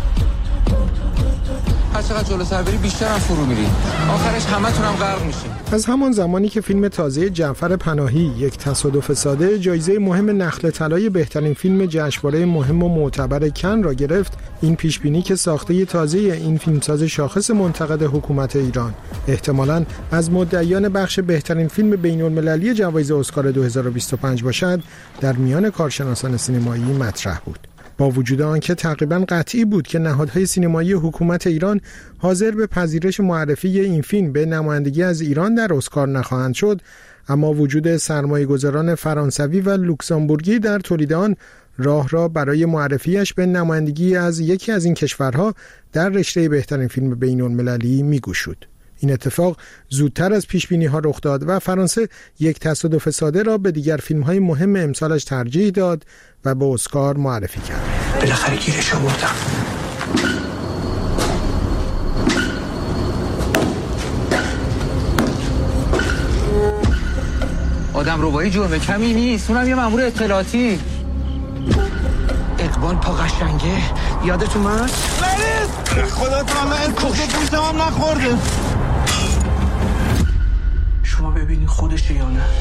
هر چقدر جلو سر بری بیشتر هم فرو میری، آخرش همتون هم غرق میشین. از همان زمانی که فیلم تازه جعفر پناهی یک تصادف ساده جایزه مهم نخل طلای بهترین فیلم جشنواره مهم و معتبر کن را گرفت، این پیش بینی که ساخته تازه این فیلمساز شاخص منتقد حکومت ایران احتمالاً از مدعیان بخش بهترین فیلم بین‌المللی جوایز اسکار دو هزار و بیست و پنج باشد، در میان کارشناسان سینمایی مطرح بود. با وجود آنکه تقریباً قطعی بود که نهادهای سینمایی حکومت ایران حاضر به پذیرش معرفی این فیلم به نمایندگی از ایران در اسکار نخواهند شد، اما وجود سرمایه‌گذاران فرانسوی و لوکزامبورگی در تولید آن راه را برای معرفیش به نمایندگی از یکی از این کشورها در رشته بهترین فیلم بین‌المللی می‌گشود. این اتفاق زودتر از پیش‌بینی‌ها رخ داد و فرانسه یک تصادف ساده را به دیگر فیلم‌های مهم امسالش ترجیح داد و به اسکار معرفی کرد. بالاخره گیرش آوردم. آدم ربایی جرم کمی نیست، اونم یه مأمور اطلاعاتی. اقبال پا قشنگه، یادتون من؟ مریض! خدا تو من این کخت پوشتم هم نخورده. شما ببینید خودشه یا نه؟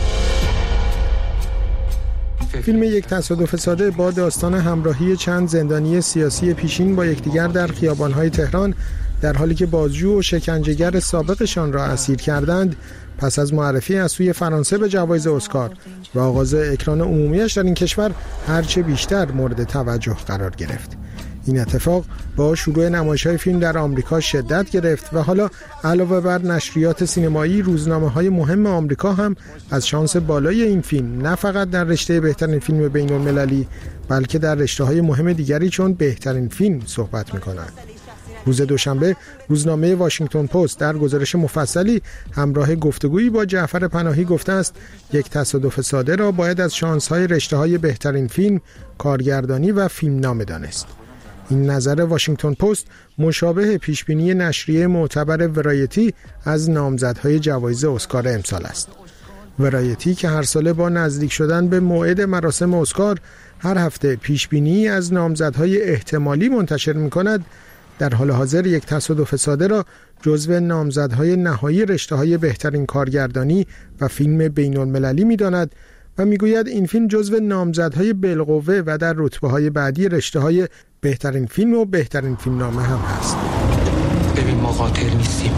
فیلم یک تصادف ساده با داستان همراهی چند زندانی سیاسی پیشین با یکدیگر در خیابان‌های تهران در حالی که بازجو و شکنجهگر سابقشان را اسیر کردند، پس از معرفی از سوی فرانسه به جوایز اسکار و آغاز اکران عمومیش در این کشور هرچه بیشتر مورد توجه قرار گرفت. این اتفاق با شروع نمایش‌های فیلم در آمریکا شدت گرفت و حالا علاوه بر نشریات سینمایی، روزنامه‌های مهم آمریکا هم از شانس بالای این فیلم نه فقط در رشته بهترین فیلم بین‌المللی بلکه در رشته‌های مهم دیگری چون بهترین فیلم صحبت می‌کنند. روز دوشنبه روزنامه واشنگتن پست در گزارش مفصلی همراه گفتگویی با جعفر پناهی گفته است یک تصادف ساده را باید از شانس‌های رشته‌های بهترین فیلم، کارگردانی و فیلمنامه دانست. این نظر واشنگتن پست مشابه پیشبینی نشریه معتبر ورایتی از نامزدهای جوایز اسکار امسال است. ورایتی که هر ساله با نزدیک شدن به موعد مراسم اسکار هر هفته پیشبینی از نامزدهای احتمالی منتشر می‌کند، در حال حاضر یک تصادف ساده را جزو نامزدهای نهایی رشته‌های بهترین کارگردانی و فیلم بین‌المللی می‌داند و میگوید این فیلم جزو نامزدهای بالقوه و در رتبه‌های بعدی رشته‌های بهترین فیلم و بهترین فیلمنامه هم هست. ببین ما قاتل نیستیم.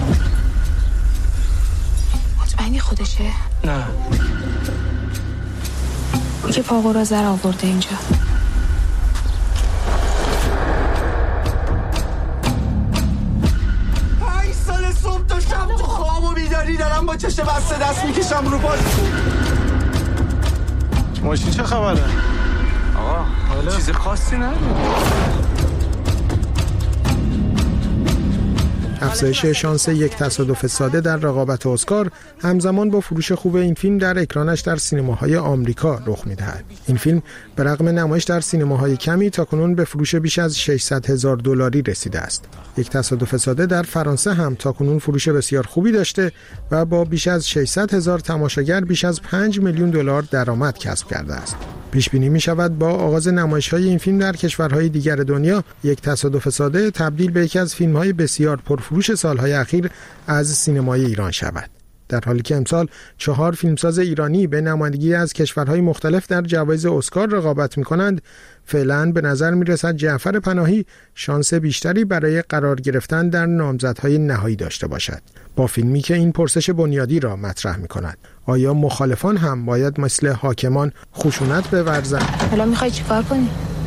مطمئنی خودشه؟ نه. که پاقو را زر آورده اینجا. پنج سال صبح تا شب تو خواب و بیداری دارم با چشم بسته دست میکشم رو پاش. ماشین چه خبره؟ آقا چیز خاصی نداره. افزایش شانس یک تصادف ساده در رقابت اسکار همزمان با فروش خوب این فیلم در اکرانش در سینماهای آمریکا رخ می‌دهد. این فیلم به رغم نمایش در سینماهای کمی تاکنون به فروش بیش از ششصد هزار دلاری رسیده است. یک تصادف ساده در فرانسه هم تاکنون فروش بسیار خوبی داشته و با بیش از ششصد هزار تماشاگر بیش از پنج میلیون دلار درآمد کسب کرده است. پیش بینی می شود با آغاز نمایش‌های این فیلم در کشورهای دیگر دنیا یک تصادف ساده تبدیل به یکی از فیلم‌های بسیار پرفروش سال‌های اخیر از سینمای ایران شود. در حالی که امسال چهار فیلمساز ایرانی به نمایندگی از کشورهای مختلف در جوایز اسکار رقابت می‌کنند، فعلا به نظر می‌رسد جعفر پناهی شانس بیشتری برای قرار گرفتن در نامزدهای نهایی داشته باشد. با فیلمی که این پرسش بنیادی را مطرح می‌کند: آیا مخالفان هم باید مثل حاکمان خشونت بورزند؟ حالا می‌خوای چیکار کنی؟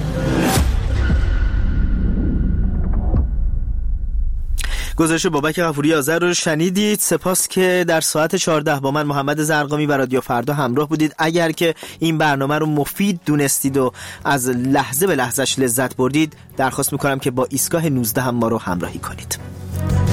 گزارش بابک غفوری آذر رو شنیدید. سپاس که در ساعت چهارده با من محمد زرقامی و رادیو فردا همراه بودید. اگر که این برنامه رو مفید دونستید و از لحظه به لحظهش لذت بردید، درخواست میکنم که با ایستگاه نوزده هم ما رو همراهی کنید.